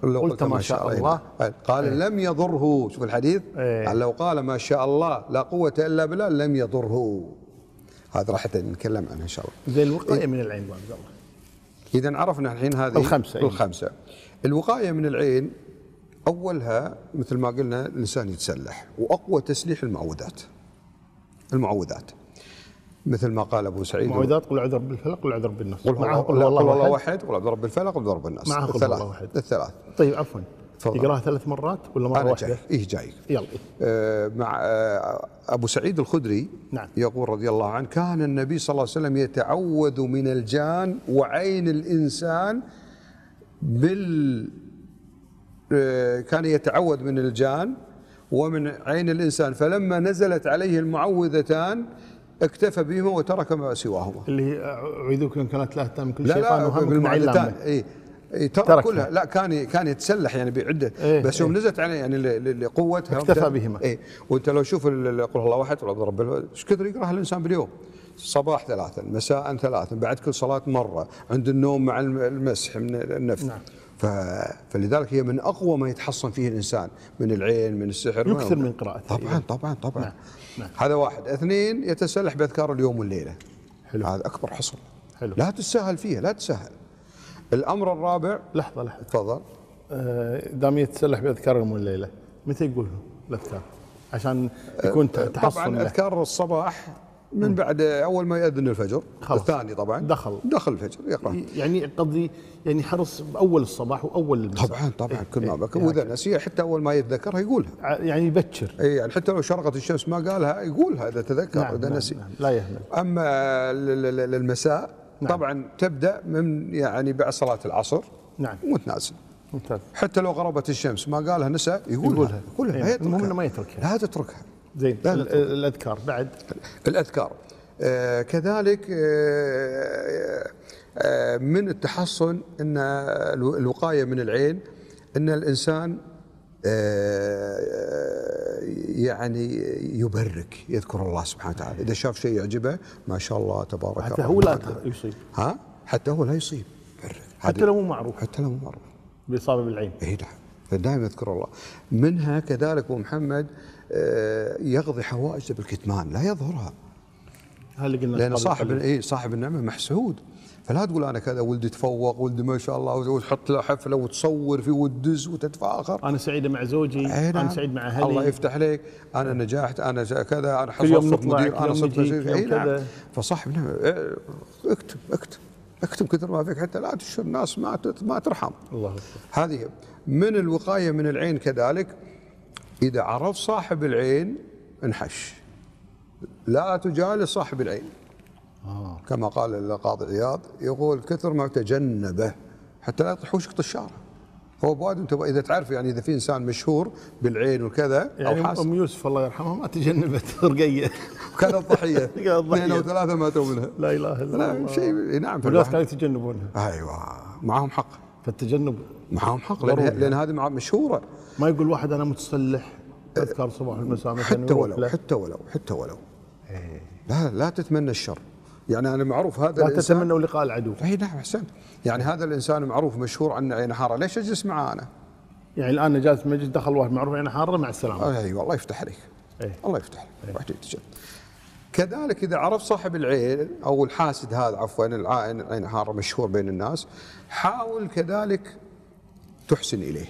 لو قلت ما شاء الله قال ايه؟ لم يضره. شوف الحديث ايه؟ لو قال ما شاء الله لا قوة إلا بالله لم يضره. هذا راح نتكلم عنها إن شاء الله. زي الوقاية إيه؟ من العين عبد الله. إذا عرفنا الحين هذه الخمسة إيه؟ الخمسة. الوقاية من العين أولها مثل ما قلنا الإنسان يتسلح، وأقوى تسليح المعوذات. المعوذات مثل ما قال أبو سعيد، المعوذات قل أعوذ برب الفلق قل أعوذ برب الناس، معه قل الله واحد قل أعوذ برب الفلق قل برب الناس، معه قل الله واحد الثلاث. طيب عفوا يقراها ثلاث مرات ولا مرة واحدة؟ جاي. إيه جاي. يلا. آه مع آه أبو سعيد الخدري نعم. يقول رضي الله عنه كان النبي صلى الله عليه وسلم يتعوذ من الجان وعين الإنسان بال آه كان يتعوذ من الجان ومن عين الإنسان، فلما نزلت عليه المعوذتان اكتفى بهما وترك ما سواهما. اللي أعوذك إن كانت لا تام كل لا شيطان لا وهم بالمعوذتان. إيه ترك كلها. لا كان كان يتسلح يعني بعده إيه بس يوم إيه نزلت عليه يعني لقوتها اكتفى بهما. اي وانت لو شوف قل الله واحد قل رب ايش كثر يقراها الانسان باليوم؟ صباح ثلاثا، مساء ثلاثا، بعد كل صلاه مره، عند النوم مع المسح من النفس. نعم. فلذلك هي من اقوى ما يتحصن فيه الانسان من العين من السحر. يكثر من قراءتها. طبعا طبعا طبعا. نعم. نعم. هذا واحد. اثنين يتسلح باذكار اليوم والليله. حلو. هذا اكبر حصن. حلو. لا تتساهل فيها، لا تتساهل. الأمر الرابع. لحظة لحظة تفضل. آه دام يتسلح بأذكار اليوم والليلة، متى يقول الأذكار؟ عشان يكون تحصن. طبعا أذكار الصباح من م. بعد أول ما يأذن الفجر. خلص. الثاني طبعا دخل دخل الفجر يقرأ. يعني قصدي يعني حرص بأول الصباح وأول المساء. طبعا طبعا إيه كل ما بكر إيه وإذا نسي حتى أول ما يتذكرها يقولها. يعني يبكر. اي يعني حتى لو شرقت الشمس ما قالها يقولها إذا تذكر. نعم إذا نعم نسي. نعم لا يهمل. أما للمساء نعم. طبعا تبدأ من يعني بعد صلاة العصر. نعم. وتنازل. ممتاز. حتى لو غربت الشمس ما قالها نسى يقولها. يقولها. إيه. المهم انه ما يتركها. لا تتركها. زين. الأذكار بعد. الأذكار آه كذلك آه آه من التحصن ان الوقاية من العين ان الإنسان آه يعني يبرك، يذكر الله سبحانه وتعالى، إذا شاف شيء يعجبه ما شاء الله تبارك الله. حتى هو لا يصيب. ها؟ حتى هو لا يصيب. حتى لو مو معروف. حتى لو مو معروف. بإصابة بالعين. اي نعم. فدائما يذكر الله. منها كذلك أبو محمد آه يقضي حوائجه بالكتمان، لا يظهرها. هل قلنا لأن صاحب اي صاحب النعمة محسود. فلا تقول انا كذا ولدي تفوق ولدي ما شاء الله وتحط له حفله وتصور فيه وتدز وتتفاخر. انا سعيده مع زوجي. نعم. انا سعيد مع اهلي. الله يفتح عليك. انا نجحت انا كذا انا حصلت مدير انا صرت وزير. نعم. فصاحب اكتب اكتب اكتب كثر ما فيك حتى لا تشر الناس ما ما ترحم. الله أكبر. هذه من الوقايه من العين كذلك. اذا عرف صاحب العين انحش. لا تجالس صاحب العين. آه. كما قال القاضي عياض يقول كثر ما تجنبه حتى لا يطيحوشك طشاره. هو بواد انت اذا تعرف يعني اذا في انسان مشهور بالعين وكذا يعني او ام يوسف الله يرحمها ما تجنبت رقيه كانت ضحيه اثنين او ثلاثه ماتوا منها. لا اله الا الله. شيء نعم. الناس كانوا يتجنبونها. ايوه معهم حق. فالتجنب معهم حق لان, لأن هذه مشهوره. ما يقول واحد انا متصلح اذكار صباح المساء مثلا. حتى ولو حتى ولو حتى ولو إيه. لا لا تتمنى الشر. يعني أنا معروف هذا لا الإنسان لا تتمنوا لقاء العدو. أي نعم أحسنت. يعني هذا الإنسان معروف مشهور عنه عين حارة، ليش أجلس معاه أنا؟ يعني الآن أنا جالس مجلس دخل واحد معروف عين حارة مع السلامة. أي أيوة الله يفتح عليك. أيه. الله يفتح عليك. واحد يتجنب. كذلك إذا عرف صاحب العين أو الحاسد هذا عفوا العين عين حارة مشهور بين الناس، حاول كذلك تحسن إليه.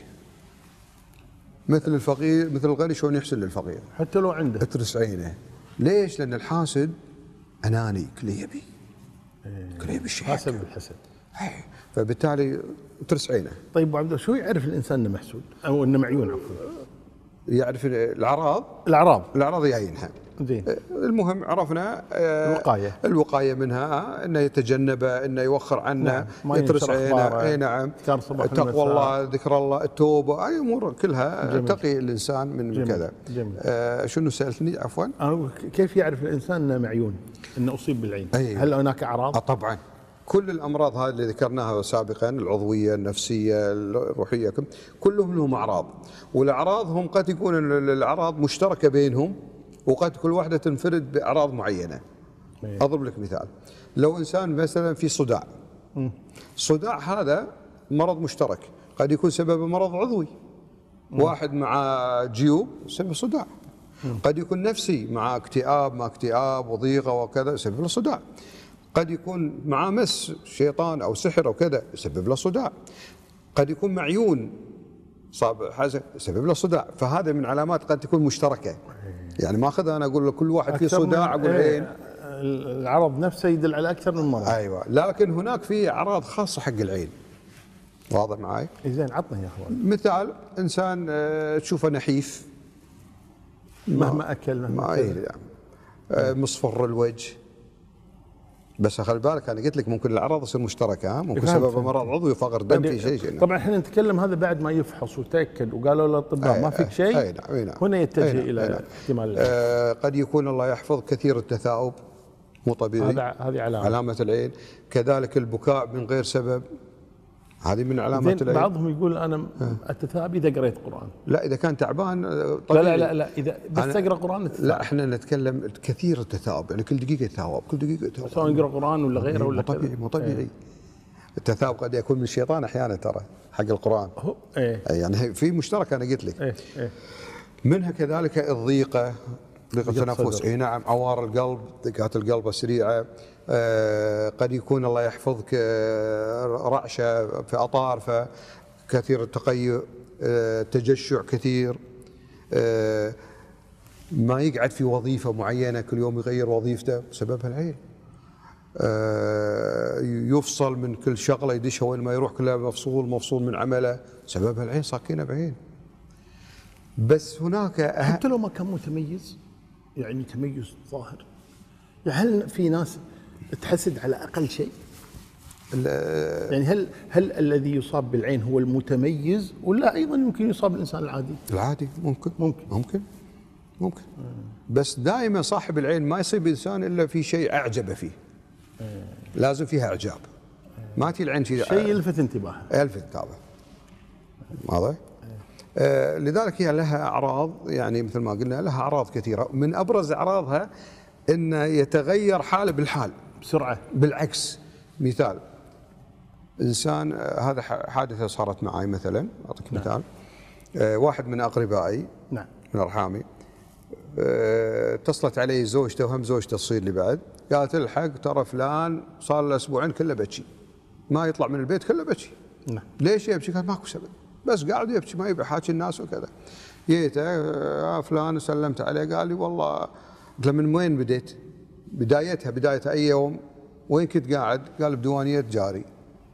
مثل الفقير مثل الغني شلون يحسن للفقير. حتى لو عنده. اترس عينه. ليش؟ لأن الحاسد أناني كل يبي كل يبي الشيء حسب الحسد. فبالتالي ترس عينه. طيب ابو عبد الله شو يعرف الانسان انه محسود او انه معيون عفوا؟ يعرف الاعراض الاعراض الاعراض يعينها. زين. المهم عرفنا الوقايه الوقايه منها انه يتجنبه انه يوخر عنه. نعم. يترس عينه. اي نعم. تقوى الله ذكر الله التوبه اي امور كلها. جميل. تقي الانسان من جميل. كذا. جميل. آه شنو سالتني عفوا؟ كيف يعرف الانسان انه معيون انه اصيب بالعين؟ أيه. هل هناك اعراض؟ آه طبعا. كل الامراض هذه اللي ذكرناها سابقا العضويه النفسيه الروحيه كلهم لهم اعراض، والاعراض هم قد يكون الاعراض مشتركه بينهم وقد كل واحده تنفرد باعراض معينه. ميه. اضرب لك مثال، لو انسان مثلا في صداع، صداع هذا مرض مشترك قد يكون سبب مرض عضوي. واحد مع جيوب سبب صداع. قد يكون نفسي مع اكتئاب مع اكتئاب وضيقه وكذا يسبب له صداع. قد يكون مع مس شيطان او سحر او كذا يسبب له صداع. قد يكون معيون صاب حاجه يسبب له صداع. فهذا من علامات قد تكون مشتركه. يعني ما اخذ انا اقول لكل واحد فيه صداع اقول عين. العرض نفسه يدل على اكثر من مرض. ايوه، لكن هناك في اعراض خاصه حق العين. واضح معي؟ زين عطنا يا اخوان. مثال انسان تشوفه نحيف مهما اكل مهما ما اي يعني مصفر الوجه. بس خلي بالك انا قلت لك ممكن الاعراض تصير مشتركه. ها ممكن سبب مرض عضوي فقر دم في شيء شيء. طبعا احنا نتكلم هذا بعد ما يفحص وتاكد وقالوا الاطباء ما فيك شيء. أي نعم أي نعم. هنا يتجه أي الى نعم. احتمال آه قد يكون الله يحفظ كثير التثاؤب مو طبيعي. هذا هذه علامه علامه العين. كذلك البكاء من غير سبب هذه من علامات العين. بعضهم يقول انا اتثاءب اذا قريت قران. لا اذا كان تعبان طبيعي. لا لا لا اذا بس تقرا قران أتثاءب. لا احنا نتكلم كثير التثاؤب يعني كل دقيقه يتثاؤب كل دقيقه يتثاؤب سواء يقرا قران ولا غيره ولا مو طبيعي مو طبيعي. ايه. التثاؤب قد يكون من الشيطان احيانا ترى حق القران. هو ايه. يعني في مشترك انا قلت لك. ايه. ايه. منها كذلك الضيقه ضيق التنفس. اي نعم. عوار القلب دقات القلب السريعه. آه قد يكون الله يحفظك آه رعشه في اطارفه كثير التقيؤ. آه تجشع كثير. آه ما يقعد في وظيفه معينه كل يوم يغير وظيفته سببها العين. آه يفصل من كل شغله يدشها وين ما يروح كلها مفصول مفصول من عمله سببها العين صاكينه بعين. بس هناك حتى لو ما كان متميز يعني تميز ظاهر. يعني هل في ناس تحسد على اقل شيء؟ يعني هل هل الذي يصاب بالعين هو المتميز ولا ايضا يمكن يصاب الانسان العادي؟ العادي ممكن ممكن ممكن ممكن بس دائما صاحب العين ما يصيب انسان الا في شيء اعجب فيه. لازم فيها اعجاب. ما تجي العين شيء شيء يلفت انتباهه. يلفت انتباهه. واضح؟ آه لذلك هي لها اعراض يعني مثل ما قلنا لها اعراض كثيره. من ابرز اعراضها ان يتغير حاله بالحال بسرعه. بالعكس. مثال انسان آه هذا حادثه صارت معي مثلا اعطيك نعم. مثال. آه واحد من اقربائي نعم من ارحامي آه اتصلت علي زوجته وهم زوجته تصير لي بعد قالت الحق ترى فلان صار له اسبوعين كله بكي ما يطلع من البيت كله بكي. نعم. ليش يبكي؟ قال ماكو سبب بس قاعد يبكي ما يبي حاكي الناس وكذا. جيته يا فلان سلمت عليه قال لي والله. قلت له من وين بديت؟ بدايتها بدايتها اي يوم؟ وين كنت قاعد؟ قال بديوانيه جاري.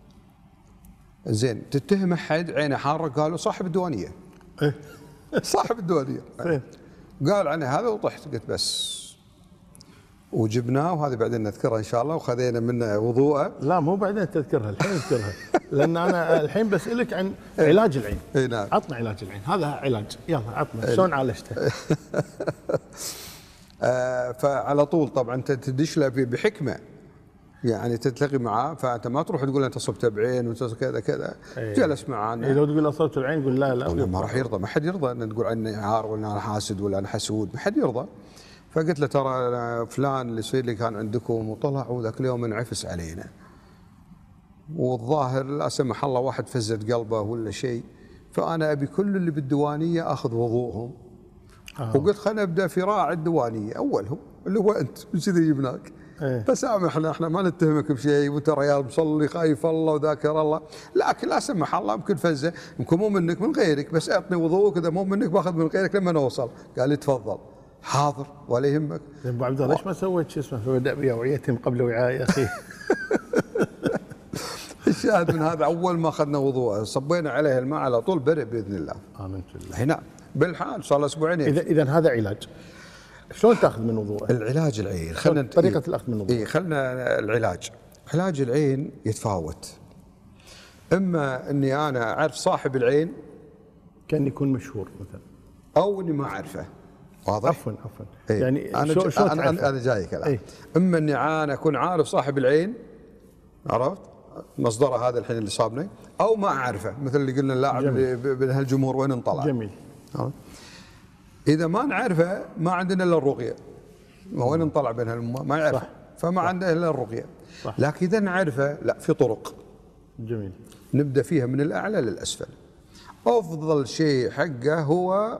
زين تتهم احد عينه حاره؟ قالوا صاحب الديوانيه. ايه صاحب الديوانيه. قال عنه هذا وطحت. قلت بس وجبناه وهذه بعدين نذكرها ان شاء الله وخذينا منه وضوءه. لا مو بعدين تذكرها الحين اذكرها لان انا الحين بسالك عن علاج العين. اي نعم. عطنا علاج العين هذا علاج يلا عطنا شلون عالجته. آه فعلى طول طبعا انت تدش له بحكمه يعني تلتقي معاه فانت ما تروح تقول انت صبت بعين وانت كذا كذا. أيه. جلس معانا. إيه لو تقول اصبت بعين يقول لا لا ما راح يرضى. ما حد يرضى ان تقول عني عار ولا انا حاسد ولا انا حسود. ما حد يرضى. فقلت له ترى فلان اللي يصير لي كان عندكم وطلع وذاك اليوم انعفس علينا والظاهر لا سمح الله واحد فزت قلبه ولا شيء فانا ابي كل اللي بالديوانيه اخذ وضوءهم. آه. وقلت خلينا نبدا في راعي الديوانيه اولهم اللي هو انت من كذي جبناك. ايه. فسامحنا احنا ما نتهمك بشيء وانت ريال مصلي خايف الله وذاكر الله لكن لا سمح الله يمكن فزه يمكن مو منك من غيرك بس اعطني وضوءك اذا مو منك باخذ من غيرك لما نوصل. قال لي تفضل. حاضر ولا يهمك. ابو عبد الله ليش ما سويت شو اسمه فبدا بأوعيتهم قبل وعاء يا اخي. الشاهد من هذا اول ما اخذنا وضوءه صبينا عليه الماء على طول برئ باذن الله. امنت بالله. هنا بالحال صار له اسبوعين. اذا اذا هذا علاج. شلون تاخذ من وضوءه؟ العلاج العين خلينا طريقه الاخذ من وضوءه. اي خلينا العلاج. علاج العين يتفاوت. اما اني انا اعرف صاحب العين كان يكون مشهور مثلا او اني ما اعرفه. واضح؟ عفوا عفوا. إيه؟ يعني انا شو شو انا انا, أنا جايك الان. إيه؟ اما اني انا اكون عارف صاحب العين عرفت؟ مصدره هذا الحين اللي صابني او ما اعرفه مثل اللي قلنا اللاعب من هالجمهور وين انطلع. جميل. اذا ما نعرفه ما عندنا الا الرقيه. وين انطلع بين هالم ما يعرف. فما عندنا الا الرقيه. لكن اذا نعرفه لا في طرق. جميل. نبدأ فيها من الأعلى للأسفل. أفضل شيء حقه هو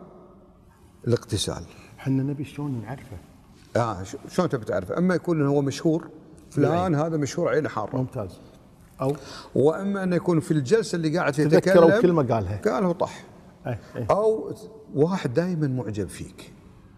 الاغتسال. احنا نبي شلون نعرفه؟ آه شلون تبي تعرفه؟ أما يكون هو مشهور فلان هذا مشهور عينه حارة، ممتاز، أو وأما أنه يكون في الجلسة اللي قاعد يتكلم تذكروا كلمة قالها قاله طح. أي أي. أو واحد دائما معجب فيك،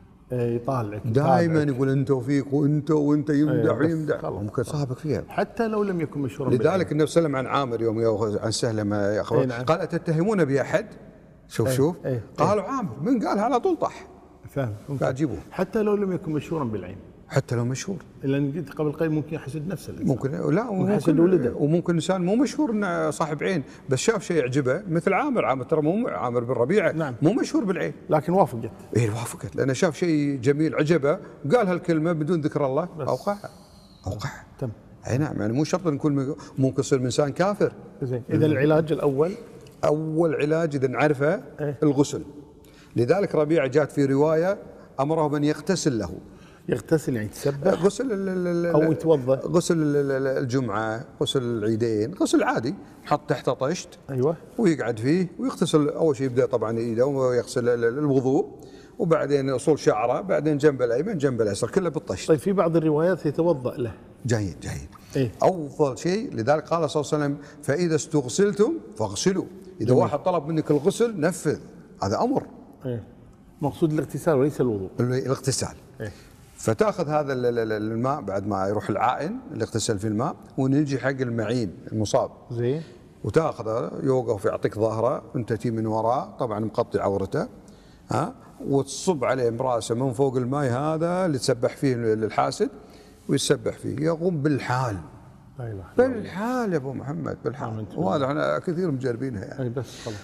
يطالعك دائما يقول انت وفيك وانت وانت يمدح ويمدح، خلاص. ممكن صاحبك فيها. حتى لو لم يكن مشهورا. لذلك النبي صلى الله عليه وسلم عن عامر يوم يأخذ عن سهل ما ياخذ نعم. قال اتتهمون بأحد؟ شوف أي. شوف أي. قالوا عامر، من قالها على طول طح. فاهم. فعجيبه حتى لو لم يكن مشهورا بالعين، حتى لو مشهور. لان قلت قبل قليل ممكن يحسد نفسه الإنسان. ممكن لا ممكن يحسد ولده، وممكن انسان مو مشهور انه صاحب عين بس شاف شيء يعجبه، مثل عامر. عامر ترى مو عامر بن ربيعه نعم. مو مشهور بالعين لكن وافقت. اي وافقت لانه شاف شيء جميل عجبه، قال هالكلمه بدون ذكر الله اوقعها اوقعها. تم. اي نعم، يعني مو شرط نكون ممكن يصير انسان كافر. زين، اذا العلاج الاول اول علاج اذا نعرفه إيه؟ الغسل. لذلك ربيعه جاءت في روايه امره من يغتسل له. يغتسل يعني يتسبح غسل او يتوضا، غسل الجمعه، غسل العيدين، غسل عادي، حط تحت طشت ايوه ويقعد فيه ويغتسل. اول شيء يبدا طبعا ايده ويغسل الوضوء، وبعدين اصول شعره، بعدين جنب الايمن جنب الايسر كله بالطشت. طيب في بعض الروايات يتوضا له. جيد جيد. إيه؟ افضل شيء، لذلك قال صلى الله عليه وسلم فاذا استغسلتم فاغسلوا. اذا جميل. واحد طلب منك الغسل نفذ، هذا امر. إيه؟ مقصود الاغتسال وليس الوضوء. الاغتسال. إيه؟ فتاخذ هذا الماء بعد ما يروح العائن اللي اغتسل في الماء، ونجي حق المعين المصاب. زين. وتاخذه يوقف يعطيك ظهره وانت تي من وراه، طبعا مغطي عورته، ها، وتصب عليه براسه من فوق الماء هذا اللي تسبح فيه للحاسد، ويسبح فيه يقوم بالحال. لا اله الا الله. بالحال يا ابو محمد، بالحال. وهذا احنا كثير مجربينها يعني. اي بس خلاص.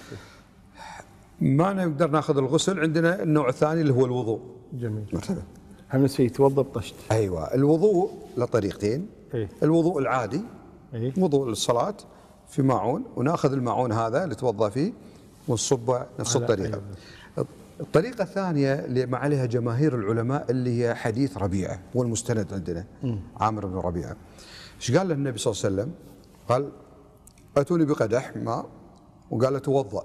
ما نقدر ناخذ الغسل، عندنا النوع الثاني اللي هو الوضوء. جميل. مرحبا. هم شيء يتوضا بطشت. ايوه، الوضوء له طريقتين. إيه؟ الوضوء العادي، إيه؟ وضوء للصلاه في ماعون، وناخذ الماعون هذا اللي توضا فيه ونصبه نفس الطريقه. أيوة. الطريقه الثانيه اللي ما عليها جماهير العلماء اللي هي حديث ربيعه والمستند عندنا. م. عامر بن ربيعه ايش قال له النبي صلى الله عليه وسلم؟ قال اتوني بقدح ماء، وقال له توضا.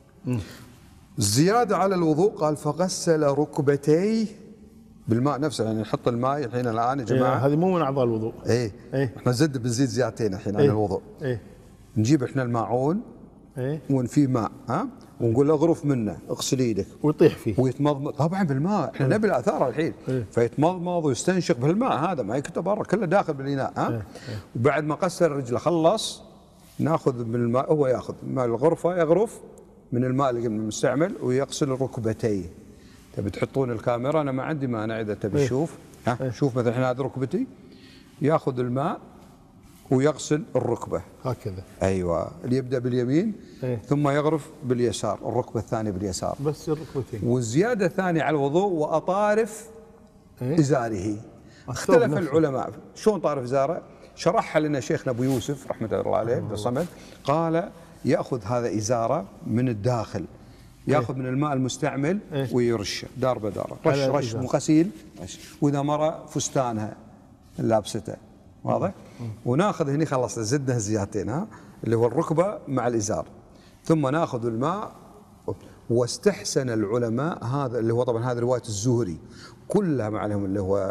زياده على الوضوء قال فغسل ركبتيه بالماء نفسه، يعني نحط الماء الحين الان يا جماعه. إيه هذه مو من اعضاء الوضوء. ايه, إيه؟ احنا زد بنزيد زيادتين الحين إيه؟ عن الوضوء. إيه؟ نجيب احنا الماعون، إيه؟ ونفيه ماء، ها، ونقول له اغرف منه، اغسل ايدك ويطيح فيه ويتمضمض طبعا بالماء، احنا نبي الاثار الحين. إيه؟ فيتمضمض ويستنشق بالماء هذا، ما يكتب برا، كله داخل بالاناء، ها. إيه؟ إيه؟ وبعد ما غسل رجله خلص، ناخذ من الماء، هو ياخذ ماء الغرفه يغرف من الماء اللي المستعمل ويغسل ركبتيه. تبي تحطون الكاميرا؟ انا ما عندي مانع اذا تبي تشوف. ها إيه؟ شوف مثلا الحين هذه ركبتي، ياخذ الماء ويغسل الركبه هكذا. ايوه، اللي يبدا باليمين. إيه؟ ثم يغرف باليسار، الركبه الثانيه باليسار بس الركبتين. والزياده الثانيه على الوضوء واطارف إيه؟ ازاره. اختلف العلماء شلون طارف ازاره، شرحها لنا شيخنا ابو يوسف رحمه الله عليه بالصمد. قال ياخذ هذا ازاره من الداخل، ياخذ من الماء المستعمل ويرشه دار بدار، رش رش مو غسيل، واذا مره فستانها لابسته، واضح؟ وناخذ هني خلص زدنا زيادتين، ها، اللي هو الركبه مع الازار، ثم ناخذ الماء. واستحسن العلماء هذا اللي هو طبعا هذه روايه الزهري كلها مع لهم اللي هو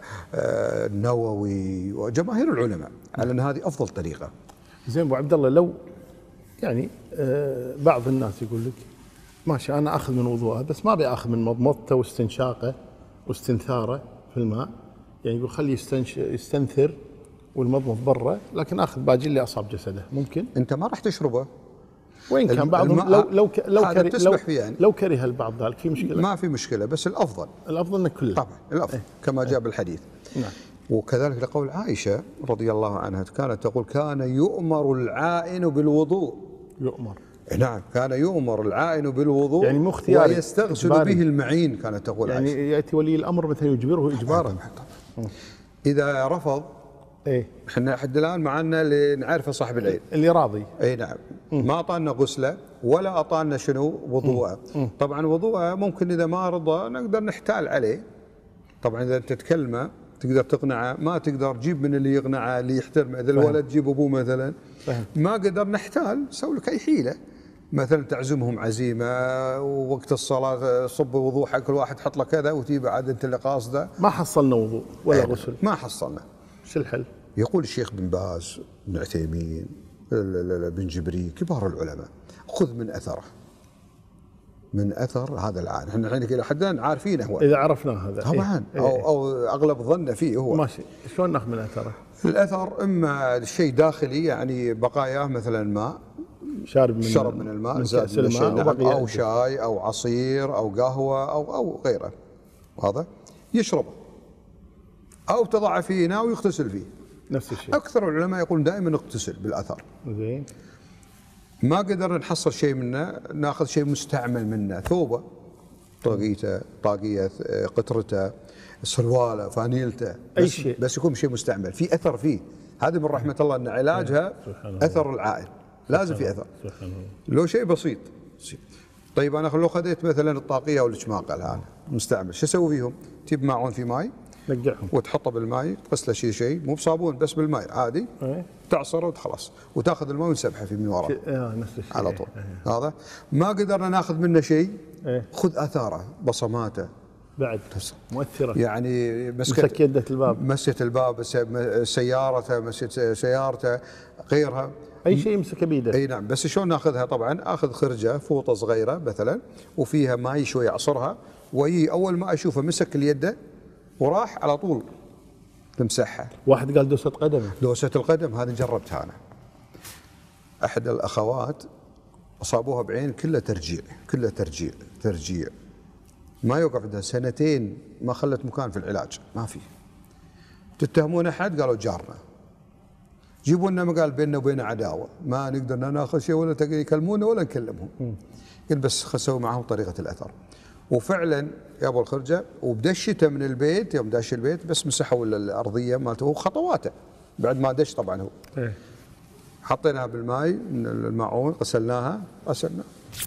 النووي وجماهير العلماء على ان هذه افضل طريقه. زين ابو عبد الله، لو يعني بعض الناس يقول لك ماشي انا اخذ من وضوءه بس ما ابي اخذ من مضمضته واستنشاقه واستنثاره في الماء، يعني يقول خلي يستنثر والمضمض برا، لكن اخذ باقي اللي اصاب جسده، ممكن؟ انت ما راح تشربه وين كان بعضهم لو لو ك لو كره لو, يعني. لو كره البعض ذلك في مشكله؟ ما في مشكله، بس الافضل الافضل انك كله طبعا الافضل إيه؟ كما جاء بالحديث. نعم. وكذلك لقول عائشه رضي الله عنها كانت تقول كان يؤمر العائن بالوضوء. يؤمر. نعم، كان يؤمر العائن بالوضوء يعني مو اختياري، ويستغسل به المعين، كانت تقول يعني عائشة. ياتي ولي الامر مثلا يجبره اجبارا. اذا رفض ايه احنا لحد الان معنا اللي نعرفه صاحب العين اللي راضي. اي نعم. مم. ما اعطانا غسله ولا اعطانا شنو وضوءه. طبعا وضوءه ممكن اذا ما رضى نقدر نحتال عليه. طبعا اذا تتكلمه تقدر تقنعه، ما تقدر جيب من اللي يقنعه اللي يحترمه، اذا الولد جيب ابوه مثلا فهم. ما قدر نحتال نسوي لك اي حيله، مثلا تعزمهم عزيمه ووقت الصلاه صب وضوء حق كل واحد حط له كذا وتجيب عاد انت اللي قاصده. ما حصلنا وضوء ولا غسل. ما حصلنا. شو الحل؟ يقول الشيخ بن باز، بن عثيمين، بن جبري، كبار العلماء، خذ من اثره. من اثر هذا العالم، احنا الحين الى حد الان عارفينه هو. اذا عرفناه هذا طبعا إيه؟ او إيه؟ او اغلب ظننا فيه هو. ماشي، شلون ناخذ من اثره؟ الاثر اما شيء داخلي يعني بقاياه مثلا ماء، شارب من شرب من الماء، من زاد كأس من الشيء، الماء نعم، او وبقي شاي او عصير او قهوه او او غيره، هذا يشربه او تضع في اناء ويغتسل فيه. نفس الشيء. اكثر العلماء يقولون دائما نغتسل بالاثر. زين. ما قدرنا نحصل شيء منه ناخذ شيء مستعمل منه، ثوبه، طاقيته، طاقيه، قطرته، سرواله، فانيلته، اي بس شيء بس يكون شيء مستعمل في اثر فيه. هذه من رحمه الله ان علاجها اثر العائل، لازم في اثر. لو شيء بسيط. طيب انا لو خذيت مثلا الطاقيه او الشماقه الان مستعمل، شو اسوي فيهم؟ تجيب ماعون في ماي نقعهم وتحطه بالماء، تغسله شيء شيء مو بصابون بس بالماء عادي، ايه تعصره وخلاص، وتاخذ الماء وتسبحه فيه من وراء. اه نفس الشيء على طول. ايه. هذا ما قدرنا ناخذ منه شيء، ايه. خذ اثاره، بصماته بعد مؤثره، يعني مسك يده الباب، مسكت الباب، سيارته، مسكت سيارته، غيرها، اي شيء يمسك بيده. اي نعم. بس شلون ناخذها؟ طبعا اخذ خرجه فوطه صغيره مثلا وفيها ماي شوي اعصرها، ويجي اول ما اشوفه مسك اليده وراح على طول تمسحها. واحد قال دوسه قدمه. دوسه القدم هذه جربتها انا. احد الاخوات اصابوها بعين كلها ترجيع، كلها ترجيع ترجيع، ما يوقف عندها سنتين ما خلت مكان في العلاج، ما في. تتهمون احد؟ قالوا جارنا. جيبوا لنا مقال بيننا وبينه عداوه، ما نقدر ناخذ شيء ولا يكلمونا ولا نكلمهم. قلت بس خسوا معهم طريقه الاثر. وفعلا يا ابو الخرجه وبدشته من البيت، يوم داش البيت بس مسحوا الارضيه مالته وخطواته بعد ما دش طبعا هو. ايه. حطيناها بالماء من الماعون، غسلناها، غسلنا.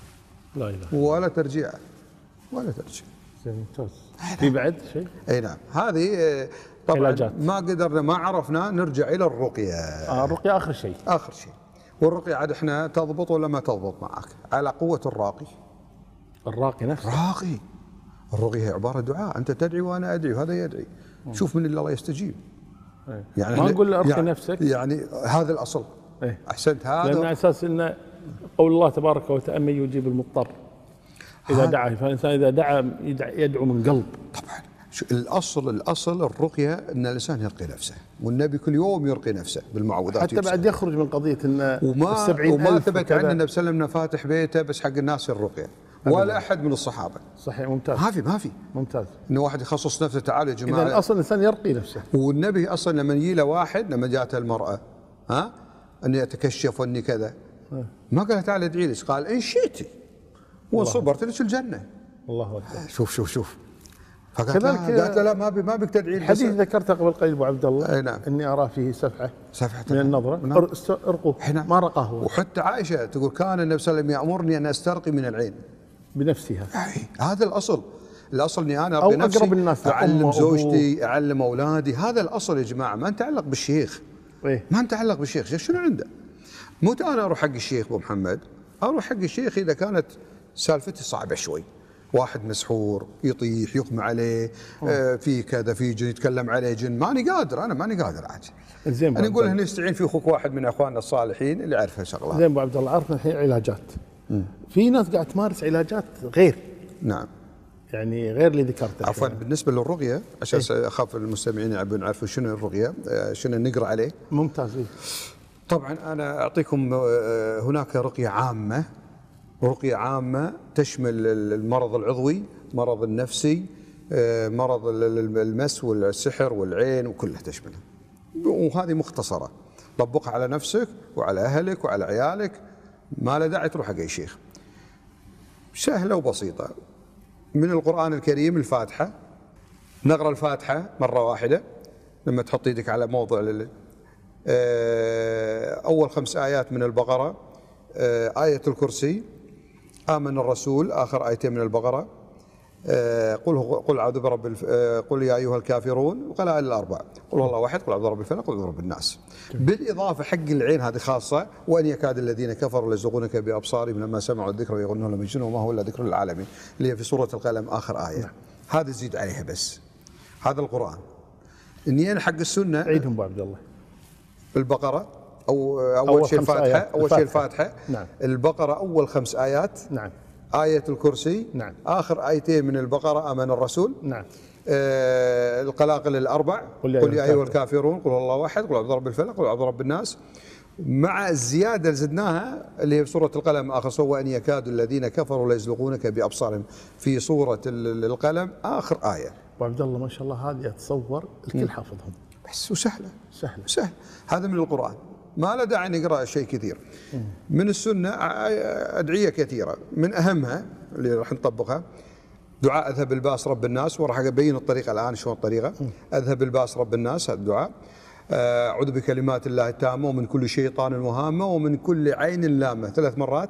لا اله ولا ترجيع ولا ترجيع. ممتاز. في بعد شيء؟ اي نعم. هذه طبعا علاجات. ما قدرنا ما عرفنا نرجع الى الرقيه. اه الرقيه اخر شيء. اخر شيء. والرقيه عاد احنا تضبط ولا ما تضبط معك على قوه الراقي. الراقي نفسه. راقي. الرقيه هي عباره دعاء، انت تدعي وانا ادعي وهذا يدعي. مم. شوف من اللي الله يستجيب. ايه. يعني ما نقول ارقي يعني نفسك. يعني هذا الاصل. ايه. احسنت. هذا لان اساس ان قول الله تبارك وتعالى من يجيب المضطر اذا دعا، فالانسان اذا دعا يدعو من قلب. طبعا. الاصل الاصل الرقيه ان الانسان يرقي نفسه، والنبي كل يوم يرقي نفسه بالمعوذات. حتى بعد يخرج من قضيه ان وما وما ثبت عن النبي صلى الله عليه وسلم فاتح بيته بس حق الناس الرقيه، ولا احد من الصحابه. صحيح. ممتاز. ما في ما في ممتاز. انه واحد يخصص نفسه، تعالوا يا جماعه. اذا الاصل الانسان يرقي نفسه. والنبي اصلا لما يجي له واحد، لما جاءت المراه ها اني اتكشف واني كذا، ما قال تعال ادعي لي، قال ان شئتي وصبرت لك الجنه. الله اكبر. شوف شوف شوف. فقالت لا قالت لا, لا ما بي ما بك تدعي. الحديث ذكرته قبل قليل ابو عبد الله. اي نعم. اني ارى فيه سفحه سفحه من النظره. نعم. ارقوه. نعم. ما رقاه هو. وحتى عائشه تقول كان النبي صلى الله عليه وسلم يامرني ان استرقي من العين بنفسها. هذا الاصل. الاصل اني انا ارقي نفسي، اقرب الناس، اعلم زوجتي، اعلم اولادي. هذا الاصل يا جماعه. ما نتعلق بالشيخ. إيه؟ ما نتعلق بالشيخ. الشيخ شنو عنده؟ مو انا اروح حق الشيخ ابو محمد، اروح حق الشيخ اذا كانت سالفتي صعبه شوي، واحد مسحور يطيح يغمى عليه، آه في كذا، في جن يتكلم عليه جن، ماني قادر، انا ماني قادر عاد. زين. انا نقول هنا نستعين في اخوك واحد من اخواننا الصالحين اللي عارفه شغلات. زين ابو عبد الله، عرفنا الحين علاجات. مم. في ناس قاعد تمارس علاجات غير. نعم. يعني غير اللي ذكرته. عفوا بالنسبه للرقيه عشان إيه؟ اخاف المستمعين يعرفون يعرفوا شنو الرقيه، شنو نقرا عليه. ممتاز. إيه؟ طبعا انا اعطيكم هناك رقيه عامه، رقيه عامه تشمل المرض العضوي، مرض النفسي، مرض المس والسحر والعين وكلها تشمله، وهذه مختصره طبقها على نفسك وعلى اهلك وعلى عيالك، ما له داعي تروح حق اي شيخ. سهله وبسيطه. من القرآن الكريم الفاتحة، نقرأ الفاتحة مرة واحدة لما تحط يدك على موضع لل... أول خمس آيات من البقرة، آية الكرسي، آمن الرسول، آخر آيتين من البقرة، قل قل اعوذ برب الف... قل يا ايها الكافرون وقلائل الاربع، قل هو الله واحد، قل اعوذ برب الفلق، قل اعوذ برب الناس. بالاضافه حق العين هذه خاصه، وان يكاد الذين كفروا ليزغونك بابصارهم لما سمعوا الذكر ويظنون لمجنون وما هو الا ذكر للعالمين، اللي هي في سوره القلم اخر ايه. نعم. هذا زيد عليها بس. هذا القران. النين حق السنه عيدهم ابو عبد الله. البقره او اول, أول شيء الفاتحه، اول شيء الفاتحه. نعم. البقره اول خمس ايات. نعم. آية الكرسي. نعم. آخر آيتين من البقرة آمن الرسول. نعم. آه القلاقل الأربع، قل يا أيها الكافرون، قل الله واحد، قل أعوذ برب الفلق، قل أعوذ برب الناس، مع الزيادة اللي زدناها اللي هي في سورة القلم آخر سورة، وأن يكاد الذين كفروا ليزلقونك بأبصارهم، في سورة القلم آخر آية. أبو عبد الله ما شاء الله هذه أتصور الكل حافظهم. بس وسهلة. سهلة. سهل. هذا من القرآن. ما له داعي نقرأ شيء كثير. من السنة أدعية كثيرة، من أهمها اللي راح نطبقها دعاء أذهب الباس رب الناس، وراح أبين الطريقة الآن شلون الطريقة. أذهب الباس رب الناس هذا الدعاء. أعوذ بكلمات الله التامة ومن كل شيطان وهامة ومن كل عين لامة ثلاث مرات.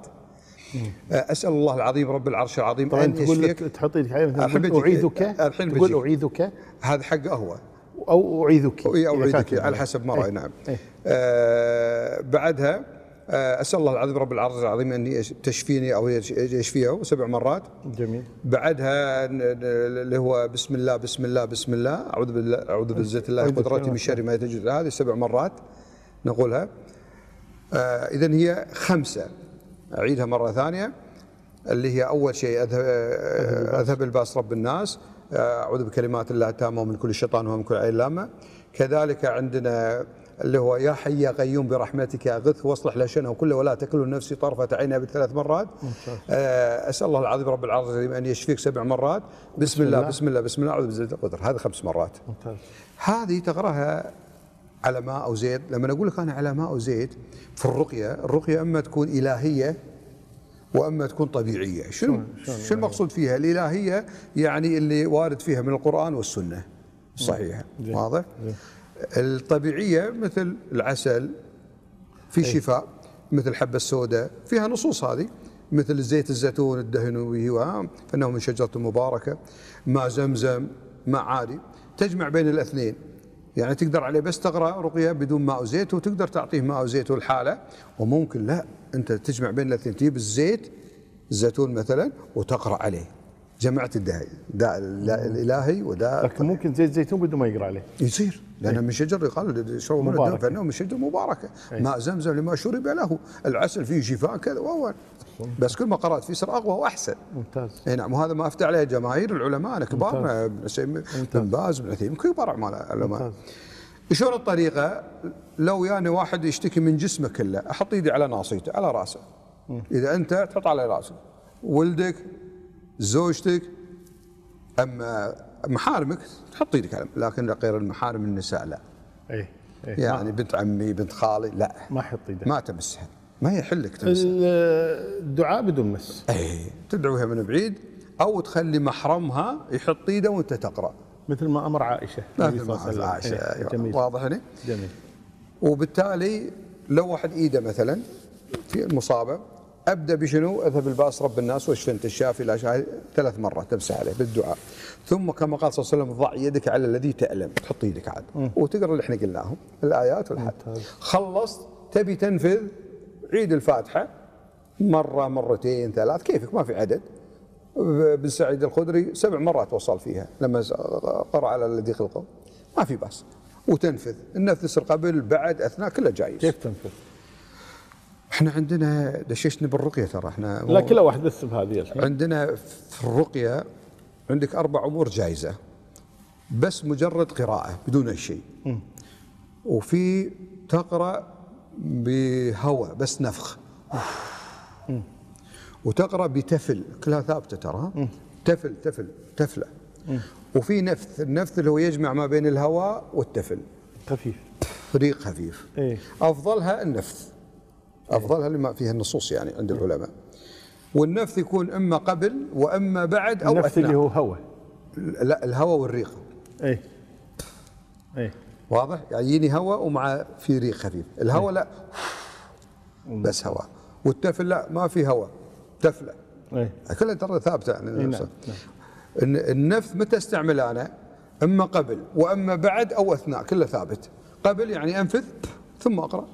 أسأل الله العظيم رب العرش العظيم أن يشفيك. تحط يدك عليه مثلا أعيذك، الحين تقول أعيذك، هذا حقه هو، أو أعيذك، أو أعيذك على حسب ما رأي. نعم. ايه. آه بعدها آه أسأل الله العظيم رب العرش العظيم أن تشفيني أو يشفيه سبع مرات. جميل. بعدها اللي هو بسم الله بسم الله بسم الله، أعوذ بالله أعوذ بعزة الله قدرتي من شر ما يتجد، هذه سبع مرات نقولها. آه إذن هي خمسة. أعيدها مرة ثانية، اللي هي أول شيء أذهب, أذهب الباس رب الناس، أعوذ بكلمات الله التامة ومن كل شيطان ومن كل عين لامة. كذلك عندنا اللي هو يا حي يا قيوم برحمتك أغث واصلح لشأنه كله ولا تكل نفسي طرفة عينها بثلاث مرات. أسأل الله العظيم رب العرش العظيم أن يشفيك سبع مرات. بسم الله بسم الله بسم الله أعوذ بالله القدر، هذا خمس مرات. ممتاز. هذه تقرأها على ماء أو زيت. لما أقول لك أنا على ماء أو زيت في الرقية، الرقية أما تكون إلهية وأما تكون طبيعية. شنو شو المقصود فيها؟ الإلهية يعني اللي وارد فيها من القرآن والسنة الصحيحة. واضح؟ الطبيعية مثل العسل في شفاء، مثل حبة السوداء فيها نصوص هذه، مثل زيت الزيتون الدهن به فإنه من شجرة مباركة، ماء زمزم ماء عادي، تجمع بين الاثنين. يعني تقدر عليه بس تقرأ رقية بدون ماء وزيت، وتقدر تعطيه ماء وزيت والحالة، وممكن لا أنت تجمع بين الاثنين، تجيب الزيت الزيتون مثلا وتقرأ عليه، جمعت الداء داء الإلهي وداء. لكن ممكن زيت زيتون بدون ما يقرأ عليه يصير، لأنه من شجر يقال شربوا من الدم فإنه من شجر مباركة. ماء زمزم لما شرب له، العسل فيه شفاء كذا وهو، بس كل ما قرأت فيه يصير أقوى وأحسن. ممتاز. اي نعم. وهذا ما أفتى عليه جماهير العلماء كبار، ابن باز بن عثيمين كبار علماء. شلون الطريقة؟ لو يعني واحد يشتكي من جسمه كله، أحط إيدي على ناصيته على رأسه. إذا أنت تحط على رأسه، ولدك زوجتك أما محارمك تحط إيدك على، لكن غير المحارم النساء لا. إيه. إيه. يعني بنت عمي بنت خالي لا، ما حط إيدك، ما تمسها، ما يحلك تمسها. الدعاء بدون مس. اي تدعوها من بعيد، او تخلي محرمها يحط ايده وانت تقرا، مثل ما امر عائشه. مثل ما امر عائشه. جميل. واضح هنا؟ جميل. وبالتالي لو واحد ايده مثلا في المصابه، ابدا بشنو؟ اذهب الباس رب الناس واشف انت الشافي لا شافي، ثلاث مرات تمسح عليه بالدعاء. ثم كما قال صلى الله عليه وسلم ضع يدك على الذي تألم، تحط يدك عاد وتقرا اللي احنا قلناهم الايات والحد. خلصت تبي تنفذ، عيد الفاتحه مره مرتين ثلاث كيفك ما في عدد. بن سعيد الخدري سبع مرات وصل فيها لما قرأ على الذي خلقه، ما في باس. وتنفذ النفس قبل بعد اثناء كله جايز. كيف تنفذ؟ احنا عندنا دششنا بالرقيه ترى احنا لا كل واحد بس بهذه الحين. عندنا في الرقيه عندك اربع امور جائزه، بس مجرد قراءه بدون اي شيء. وفي تقرا بهواء بس نفخ. م. وتقرا بتفل، كلها ثابته ترى. م. تفل تفل تفله. م. وفي نفث، النفث اللي هو يجمع ما بين الهواء والتفل، خفيف ريق خفيف. ايه؟ افضلها النفث، افضلها اللي ما فيها النصوص يعني عند العلماء. والنفث يكون اما قبل واما بعد او النفث اثناء. اللي هو هواء. لا الهواء والريق. ايه ايه واضح؟ يعني يجيني هواء ومع في ريق خفيف، الهواء لا بس هواء، والتفل لا ما في هواء تفله. ايه كلها ترى ثابته يعني. إيه نعم. نعم. النفث متى استعمله أنا؟ إما قبل وإما بعد أو أثناء، كله ثابت. قبل يعني أنفث ثم أقرأ،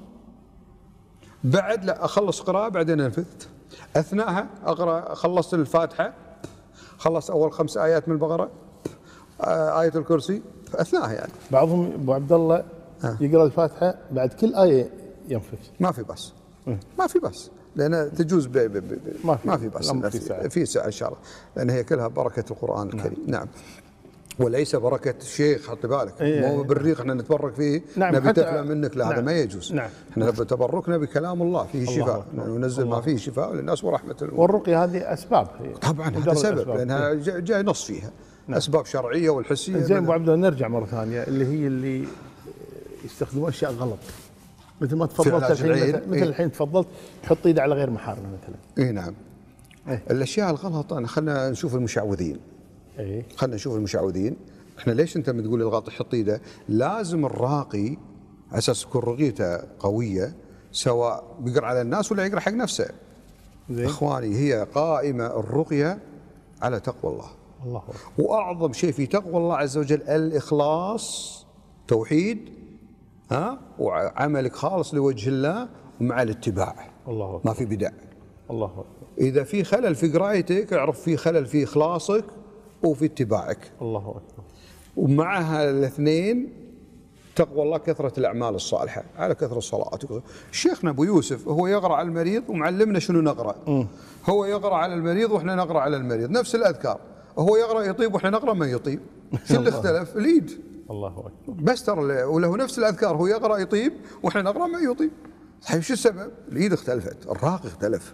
بعد لا أخلص قراءة بعدين أنفث، أثناءها أقرأ خلصت الفاتحة، خلص أول خمس آيات من البقرة، آية الكرسي أثناءها يعني. بعضهم أبو عبد الله يقرأ الفاتحة بعد كل آية ينفث. ما في بس، ما في بس، لأن تجوز ب ب ب ما في, ما في بس، في ساعة. في ساعة إن شاء الله، لأن هي كلها بركة القرآن الكريم. نعم, نعم. وليس بركة الشيخ، حط بالك، إيه مو بالريق احنا نتبرك فيه. نعم. نبي تفلى منك، لا، هذا نعم. ما يجوز. نعم. احنا نبي تبركنا بكلام الله فيه شفاء، وننزل ما فيه شفاء للناس ورحمة لله. والرقية هذه أسباب، طبعا هذا سبب، لأنها جاي نص فيها. نعم. أسباب شرعية والحسية. زين أبو عبد الله، نرجع مرة ثانية اللي هي اللي يستخدمون أشياء غلط، مثل ما تفضلت الحين، مثل, مثل إيه؟ الحين تفضلت يحط ايده على غير محارمه مثلا. اي نعم. إيه؟ الاشياء الغلط، انا خلينا نشوف المشعوذين. اي خلينا نشوف المشعوذين. احنا ليش انت بتقول الغلط يحط ايده؟ لازم الراقي على اساس تكون رقيته قويه، سواء بيقرا على الناس ولا يقرا حق نفسه. زين. اخواني، هي قائمه الرقيه على تقوى الله. الله أكبر. واعظم شيء في تقوى الله عز وجل الاخلاص، توحيد، ها، وعملك خالص لوجه الله ومع الاتباع. الله أكبر. ما في بدع. الله أكبر. إذا في خلل في قرايتك اعرف في خلل في إخلاصك وفي اتباعك. الله أكبر. ومعها الاثنين تقوى الله، كثرة الأعمال الصالحة على كثرة الصلاة. شيخنا أبو يوسف هو يقرأ على المريض ومعلمنا شنو نقرأ. م. هو يقرأ على المريض وإحنا نقرأ على المريض نفس الأذكار. هو يقرأ يطيب وإحنا نقرأ ما يطيب. شو اللي اختلف؟ اليد. الله أكبر. بس ترى وله نفس الأذكار، هو يقرأ يطيب وإحنا نقرأ ما يطيب. طيب شو السبب؟ اليد اختلفت، الراق اختلف.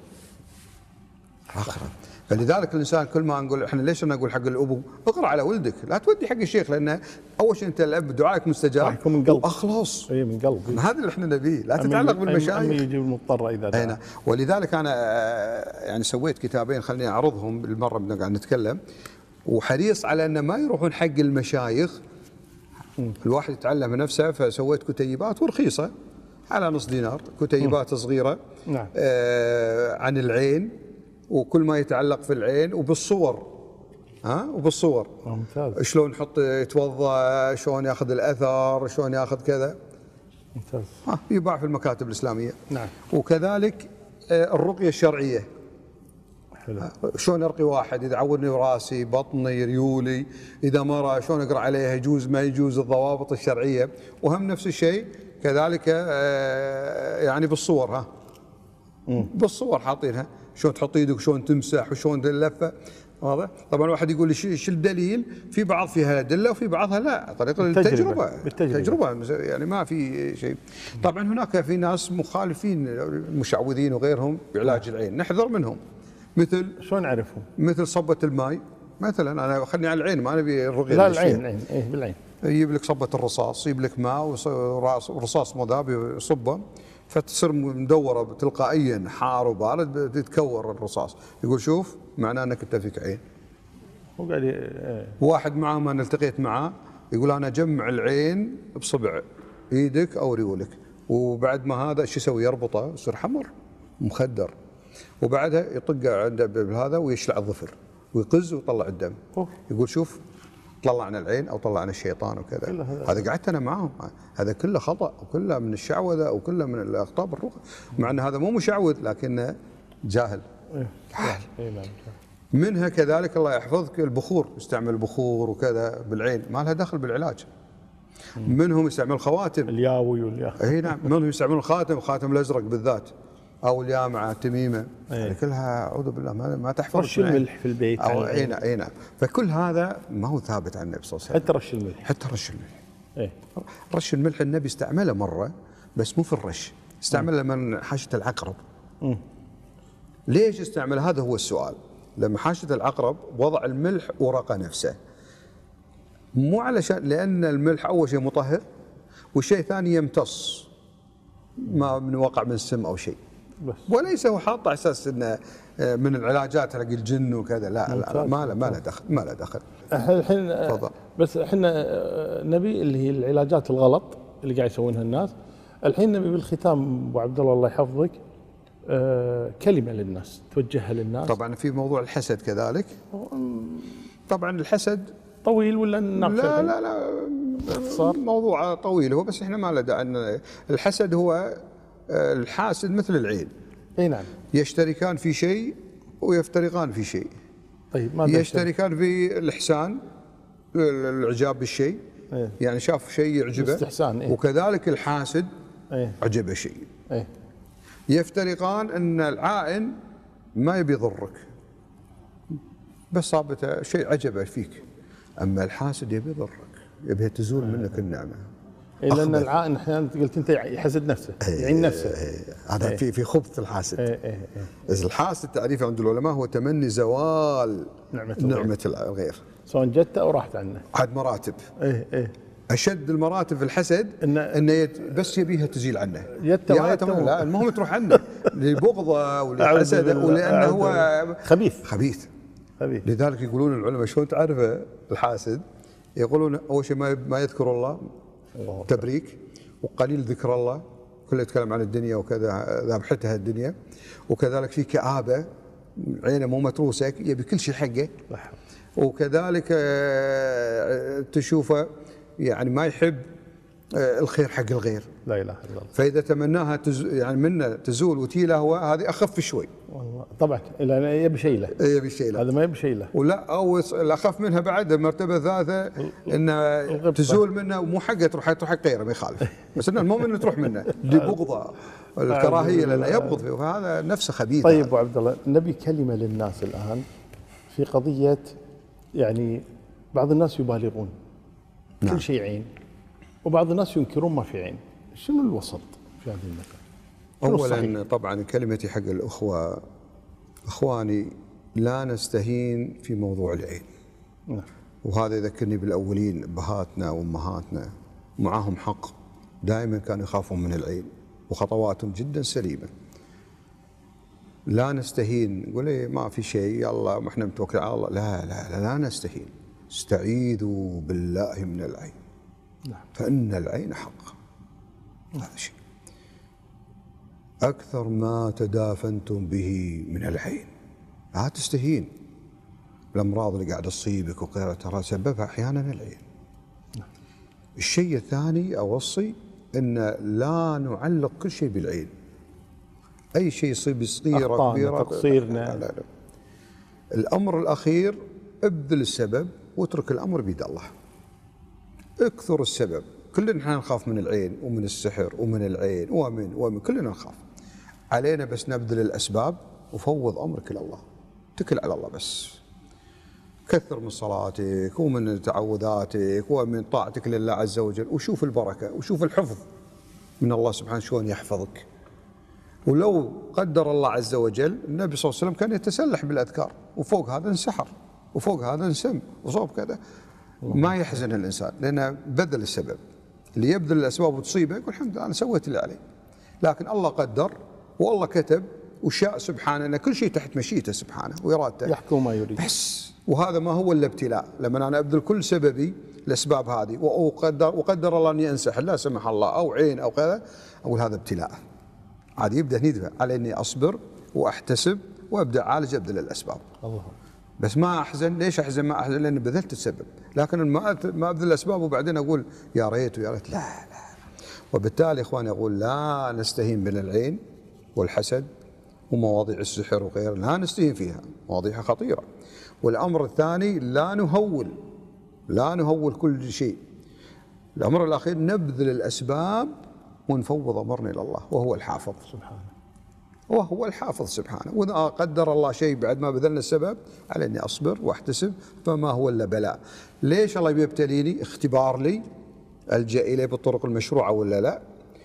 آخر. فلذلك الانسان كل ما نقول احنا ليش نقول حق الابو اقرا على ولدك، لا تودي حق الشيخ، لانه اول شيء انت الاب دعائك مستجاب يكون من قلب واخلص. اي من قلب. هذا اللي احنا نبيه، لا تتعلق بالمشايخ. أمي يجي المضطر اذا دعا. هنا. ولذلك انا يعني سويت كتابين، خليني اعرضهم بالمره بنقعد نتكلم، وحريص على ان ما يروحون حق المشايخ، الواحد يتعلم نفسه. فسويت كتيبات ورخيصه على نص دينار، كتيبات صغيره. نعم. آه عن العين وكل ما يتعلق في العين، وبالصور، ها، وبالصور. ممتاز. شلون يحط يتوضا، شلون ياخذ الاثر، شلون ياخذ كذا. ممتاز. ها، يباع في المكاتب الاسلاميه. نعم. وكذلك الرقيه الشرعيه. حلو. شلون ارقي واحد اذا عورني راسي، بطني، ريولي، اذا مرة شلون اقرا عليها، يجوز ما يجوز، الضوابط الشرعيه. وهم نفس الشيء كذلك يعني بالصور، ها، بالصور حاطينها، شلون تحط ايدك، شلون تمسح، وشلون اللفه. واضح؟ طبعا واحد يقول لي شو الدليل؟ في بعض فيها ادله وفي بعضها لا، طريقه التجربه. بالتجربه يعني ما في شيء. طبعا هناك في ناس مخالفين المشعوذين وغيرهم بعلاج العين، نحذر منهم. مثل شلون نعرفهم؟ مثل صبة الماء مثلا. انا خلني على العين، ما نبي الرقيه. لا العين، العين ايه بالعين. يجيب لك صبة الرصاص، يجيب لك ماء ورصاص مذاب يصبه، فتصير مدوره تلقائيا، حار وبارد تتكور الرصاص. يقول شوف معناه انك انت فيك عين. هو قال ايه. واحد معاه ما التقيت معاه يقول انا اجمع العين بصبع ايدك او ريولك، وبعد ما هذا شو يسوي؟ يربطه يصير حمر مخدر، وبعدها يطقه عنده بهذا ويشلع الظفر ويقز ويطلع الدم. أوه. يقول شوف طلعنا العين او طلعنا الشيطان وكذا. هذا قعدت انا معهم، هذا كله خطا وكله من الشعوذه وكله من الاخطاء بالرقى، مع ان هذا مو مشعوذ لكنه جاهل. جاهل. منها كذلك الله يحفظك البخور، يستعمل البخور وكذا بالعين، ما لها دخل بالعلاج. منهم يستعمل خواتم، الياوي واليا. اي نعم. منهم يستعمل الخاتم، الخاتم الازرق بالذات، او اليامعه، التميمه. هذه كلها اعوذ بالله ما, ما تحفظ. رش الملح في البيت. او اي نعم اي نعم. فكل هذا ما هو ثابت عن النبي صلى الله عليه وسلم. حتى رش الملح. حتى رش الملح. ايه. رش الملح النبي استعمله مره بس مو في الرش، استعمله لما حاشة العقرب. م. ليش استعمل؟ هذا هو السؤال. لما حاشة العقرب وضع الملح ورقه نفسه، مو علشان، لان الملح اول شيء مطهر، والشيء ثاني يمتص ما من وقع من السم او شيء. بس. وليس هو حاطه على اساس انه من العلاجات حق الجن وكذا، لا لا ما له ما له دخل، ما له دخل. الحين بس احنا نبي اللي هي العلاجات الغلط اللي قاعد يسوونها الناس. الحين نبي بالختام ابو عبد الله الله يحفظك كلمه للناس توجهها للناس. طبعا في موضوع الحسد كذلك. طبعا الحسد طويل ولا نناقشه؟ لا لا لا باختصار. موضوع طويل هو، بس احنا ما له داعي. أن الحسد هو الحاسد مثل العين، اي نعم. يشتركان في شيء ويفترقان في شيء. طيب ما يشتركان في الإحسان، الإعجاب بالشيء، إيه؟ يعني شاف شيء يعجبه، استحسان. إيه؟ وكذلك الحاسد إيه؟ عجبه شيء. إيه؟ يفترقان أن العائن ما يبي يضرك، بس صابته شيء عجبه فيك، أما الحاسد يبي يضرك، يبي تزول منك النعمة. إيه، لأن العائن احيانا قلت انت يحسد نفسه، يعين نفسه. هذا في في خبث الحاسد. إيه إيه إيه. الحاسد تعريفه عند العلماء هو تمني زوال نعمة نعمة الغير، سواء جت او راحت عنه. عاد مراتب. ايه ايه. اشد المراتب في الحسد إن انه يت بس يبيها تزيل عنه. يت يا تمام، لا المهم تروح عنه لبغضه ولحسده ولانه هو خبيث خبيث خبيث. لذلك يقولون العلماء شلون تعرفه الحاسد؟ يقولون اول شيء ما ما يذكر الله تبريك، وقليل ذكر الله، كله يتكلم عن الدنيا وكذا، ذابحتها الدنيا، وكذلك في كآبة، عينه مو متروسه، يبي كل شيء حقه، وكذلك تشوفه يعني ما يحب الخير حق الغير. لا اله الا الله. فاذا تمناها تز... يعني منه تزول وتيله، هو هذه اخف شوي. والله طبعا يبي شيء له. يبي شيء له. هذا ما يبي شيء له. ولا او الاخف منها بعد المرتبه الثالثه ان تزول منه، ومو حقه تروح تروح حق غيره ما يخالف، بس انه المهم انه تروح منه لبغضه الكراهيه لانه يبغض فيه، فهذا نفسه خبيث. طيب ابو عبد الله، نبي كلمه للناس الان في قضيه، يعني بعض الناس يبالغون نعم. كل شيء عين، وبعض الناس ينكرون ما في عين، شنو الوسط في هذه المسألة؟ اولا طبعا كلمتي حق الاخوه، اخواني لا نستهين في موضوع العين. نعم. وهذا يذكرني بالاولين، ابهاتنا وامهاتنا معاهم حق، دائما كانوا يخافون من العين وخطواتهم جدا سليمه. لا نستهين نقول ايه ما في شيء يلا ما احنا متوكلين على الله، لا لا لا, لا نستهين. استعيذوا بالله من العين. نعم. فإن العين حق. هذا شيء. أكثر ما تدافنتم به من العين. لا تستهين. الأمراض اللي قاعدة تصيبك وغيرها ترى سببها أحيانا العين. نعم. الشيء الثاني أوصي أن لا نعلق كل شيء بالعين. أي شيء يصيب صغيرة كبيرة تقصيرنا. لا لا لا. الأمر الأخير ابذل السبب واترك الأمر بيد الله. اكثر السبب، كلنا احنا نخاف من العين ومن السحر ومن العين ومن ومن كلنا نخاف. علينا بس نبذل الأسباب وفوض أمرك إلى الله، اتكل على الله بس. كثر من صلاتك ومن تعوذاتك ومن طاعتك لله عز وجل، وشوف البركة وشوف الحفظ من الله سبحانه شلون يحفظك. ولو قدر الله عز وجل، النبي صلى الله عليه وسلم كان يتسلح بالأذكار، وفوق هذا انسحر وفوق هذا انسم وصوب كذا. ما يحزن الإنسان لأنه بذل السبب. اللي يبذل الأسباب وتصيبه يقول الحمد لله أنا سويت اللي علي. لكن الله قدر والله كتب وشاء سبحانه أن كل شيء تحت مشيئته سبحانه وإرادته. يحكم ما يريد. بس وهذا ما هو إلا ابتلاء. لما أنا أبذل كل سببي الأسباب هذه وقدر وقدر الله أني أنسحر لا سمح الله أو عين أو كذا، أقول هذا ابتلاء. عاد يبدأ ندفع على إني أصبر وأحتسب وأبدأ أعالج أبذل الأسباب. الله. بس ما احزن، ليش احزن؟ ما احزن لاني بذلت السبب، لكن ما ما ابذل الاسباب وبعدين اقول يا ريت ويا ريت، لا لا. وبالتالي اخواني اقول لا نستهين من العين والحسد ومواضيع السحر وغيره، لا نستهين فيها، مواضيعها خطيره. والامر الثاني لا نهول، لا نهول كل شيء. الامر الاخير نبذل الاسباب ونفوض امرنا الى الله وهو الحافظ سبحانه. وهو الحافظ سبحانه. وإذا قدر الله شيء بعد ما بذلنا السبب على أني أصبر وأحتسب، فما هو إلا بلاء. ليش الله يبتليني؟ اختبار لي، ألجأ إليه بالطرق المشروعة ولا لا،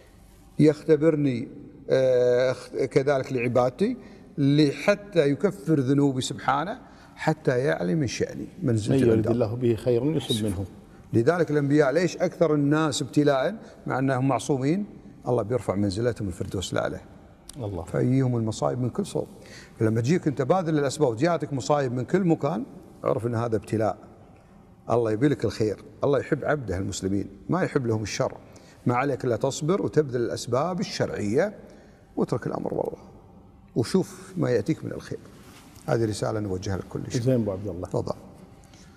يختبرني آه كذلك لعبادتي، حتى يكفر ذنوبي سبحانه، حتى يعلي من شأني منزلتي. من يريد الله به خيرا يصب منه. لذلك الأنبياء ليش أكثر الناس ابتلاء مع أنهم معصومين؟ الله بيرفع منزلتهم الفردوس الأعلى. الله. فيجيهم المصائب من كل صوب. فلما تجيك انت باذل الاسباب وجاتك مصايب من كل مكان، اعرف ان هذا ابتلاء. الله يبي لك الخير، الله يحب عبده المسلمين، ما يحب لهم الشر. ما عليك الا تصبر وتبذل الاسباب الشرعيه واترك الامر والله. وشوف ما ياتيك من الخير. هذه رساله نوجهها لكل شيء. زين ابو عبد الله. تفضل.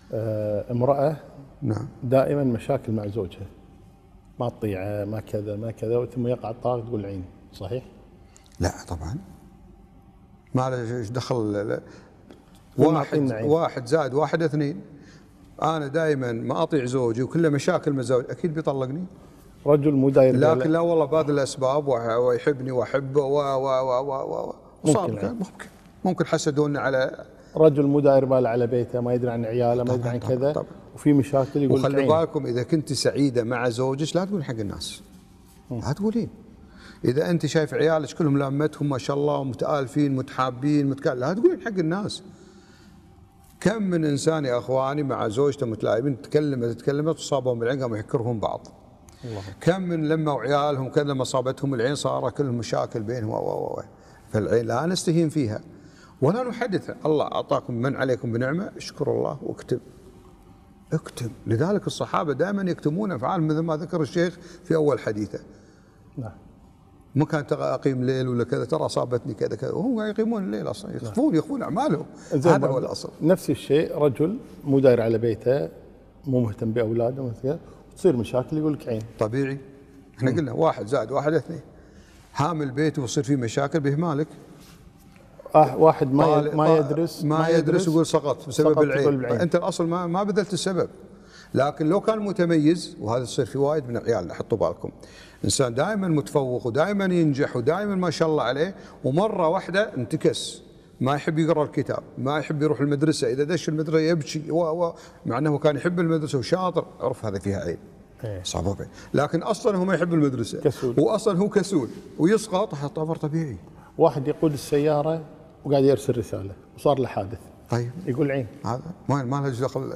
آه امرأة نعم. دائما مشاكل مع زوجها، ما تطيعه، ما كذا ما كذا، ثم يقع الطلاق تقول عين، صحيح؟ لا طبعا، ما له ايش دخل. لا. ثم واحد أعطينا عين. واحد زائد واحد اثنين. انا دائما ما اطيع زوجي وكله مشاكل مع زوجي، اكيد بيطلقني. رجل مو داير لكن باله. لا والله بهذه الاسباب ويحبني واحبه و و و و و ممكن ممكن ممكن ممكن حسدوني على. رجل مو داير باله على بيته، ما يدري عن عياله، ما يدري عن طبعاً كذا، طبعاً. وفي مشاكل يقول لك وخلي عين. بالكم اذا كنت سعيده مع زوجك لا تقولين حق الناس، لا تقولين. اذا انت شايف عيالك كلهم لامتهم ما شاء الله ومتالفين متحابين متكال، لا تقولين حق الناس. كم من انسان يا اخواني مع زوجته متلاعبين، تتكلم تتكلم تصابهم بالعين قاموا يحكرهم بعض. الله. كم من لما عيالهم كذا لما صابتهم العين صار كلهم مشاكل بينهم و و و فالعين لا نستهين فيها ولا نحدثها. الله اعطاكم من عليكم بنعمه اشكروا الله واكتب. اكتب. لذلك الصحابه دائما يكتمون افعالهم مثل ما ذكر الشيخ في اول حديثه. نعم. ما كان ترى اقيم ليل ولا كذا، ترى اصابتني كذا كذا، وهم يقيمون الليل اصلا، يخفون يخفون اعمالهم. هذا هو الاصل. نفس الشيء رجل مو داير على بيته، مو مهتم باولاده مثلا، وتصير مشاكل يقول لك عين. طبيعي. احنا قلنا واحد زائد واحد اثنين. هامل بيته ويصير فيه مشاكل باهمالك. آه واحد ما ما يدرس ما, ما يدرس ويقول سقط بسبب العين. العين. انت الاصل ما ما بذلت السبب. لكن لو كان متميز، وهذا يصير في وايد من عيالنا، حطوا بالكم. انسان دائما متفوق ودائما ينجح ودائما ما شاء الله عليه، ومره واحده انتكس، ما يحب يقرا الكتاب، ما يحب يروح المدرسه، اذا دش المدرسه يبكي و و مع انه كان يحب المدرسه وشاطر، عرف هذا فيها عين. صعبه بين. لكن اصلا هو ما يحب المدرسه. كسول. واصلا هو كسول ويسقط، هذا امر طبيعي. واحد يقود السياره وقاعد يرسل رساله وصار له حادث. طيب يقول عين. هذا ما ما له دخل.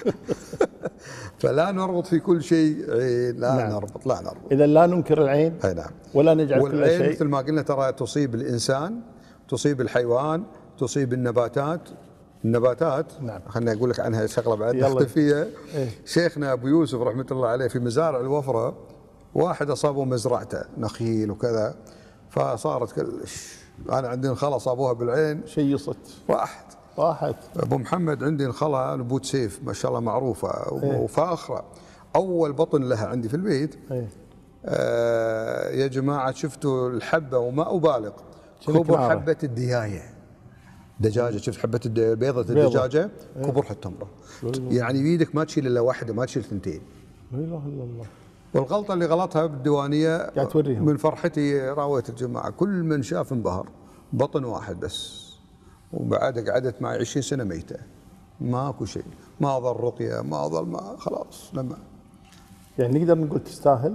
فلا نربط في كل شيء عين، لا نعم. نربط لا نربط. اذا لا ننكر العين. اي نعم. ولا نجعل كل شيء. والعين مثل ما قلنا ترى تصيب الانسان، تصيب الحيوان، تصيب النباتات. النباتات نعم. خليني اقول لك عنها شغله بعد نختم فيها. إيه؟ شيخنا ابو يوسف رحمه الله عليه في مزارع الوفره، واحد اصابه مزرعته نخيل وكذا، فصارت كلش. انا عندي نخله صابوها بالعين شيصت. واحد واحد ابو محمد عندي نخله نبوت سيف ما شاء الله معروفه إيه؟ وفاخره، اول بطن لها عندي في البيت. إيه؟ آه يا جماعه شفتوا الحبه وما ابالغ، كبر حبه الديايه. دجاجه، شفت حبه بيضه الدجاجه كبر التمره، يعني بيدك ما تشيل الا واحده، ما تشيل ثنتين. لا اله الا الله. والغلطه اللي غلطها بالديوانيه توريهم. من فرحتي راويت الجماعه، كل من شاف انبهر. بطن واحد بس، وبعد قعدت معي عشرين سنه ميته، ماكو شيء، ما ظل رقيه، ما ظل ما خلاص. لما يعني نقدر نقول تستاهل.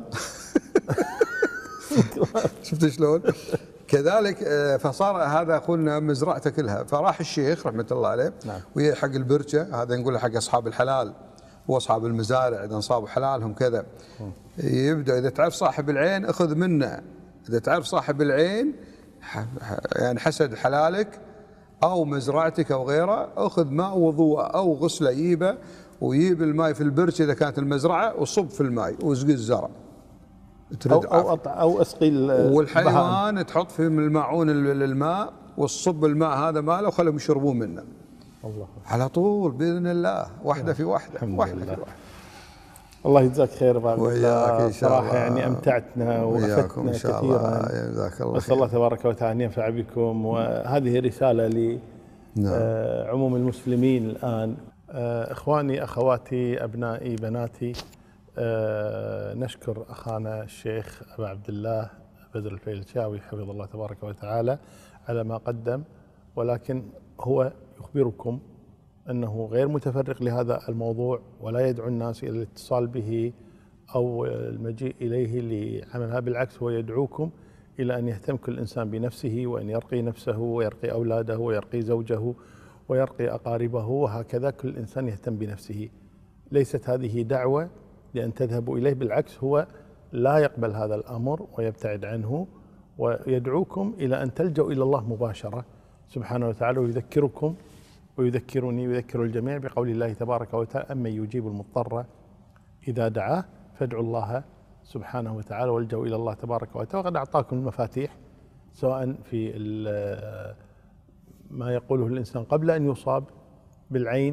شفت شلون؟ كذلك فصار هذا اخونا مزرعته كلها، فراح الشيخ رحمه الله عليه. نعم. ويا حق البركه، هذا نقول حق اصحاب الحلال واصحاب المزارع اذا انصابوا حلالهم كذا، يبدا اذا تعرف صاحب العين اخذ منه، اذا تعرف صاحب العين يعني حسد حلالك او مزرعتك او غيره، اخذ ماء وضوء او غسله يجيبه ويجيب الماء في البركه اذا كانت المزرعه وصب في الماء واسقي الزرع. أو أو, أو أسقي والحيوان تحط في الماعون الماء وتصب الماء هذا ماله وخلهم يشربون منه. الله على طول باذن الله، واحده في واحده، واحده في واحده. الله يجزاك خير ابو عبد الله، صراحه يعني امتعتنا وافدتنا كثيرا. جزاك الله خير. نسال الله تبارك وتعالى ان ينفع بكم، وهذه رساله لعموم المسلمين الان. اخواني اخواتي ابنائي بناتي، أه نشكر أخانا الشيخ أبا عبد الله بدر الفيلشاوي حفظه الله تبارك وتعالى على ما قدم، ولكن هو يخبركم أنه غير متفرغ لهذا الموضوع، ولا يدعو الناس إلى الاتصال به أو المجيء إليه لعملها، بالعكس هو يدعوكم إلى أن يهتم كل إنسان بنفسه، وأن يرقي نفسه ويرقي أولاده ويرقي زوجه ويرقي أقاربه، وهكذا كل إنسان يهتم بنفسه. ليست هذه دعوة لأن تذهبوا إليه، بالعكس هو لا يقبل هذا الأمر ويبتعد عنه، ويدعوكم إلى أن تلجأوا إلى الله مباشرة سبحانه وتعالى، ويذكركم ويذكرني ويذكر الجميع بقول الله تبارك وتعالى: أمن يجيب المضطر إذا دعاه فادعوا الله سبحانه وتعالى والجأوا إلى الله تبارك وتعالى. وقد أعطاكم المفاتيح، سواء في ما يقوله الإنسان قبل أن يصاب بالعين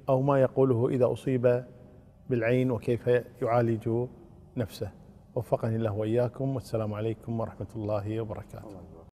أو ما يقوله إذا أصيب بالعين وكيف يعالج نفسه. وفقني الله وإياكم، والسلام عليكم ورحمة الله وبركاته.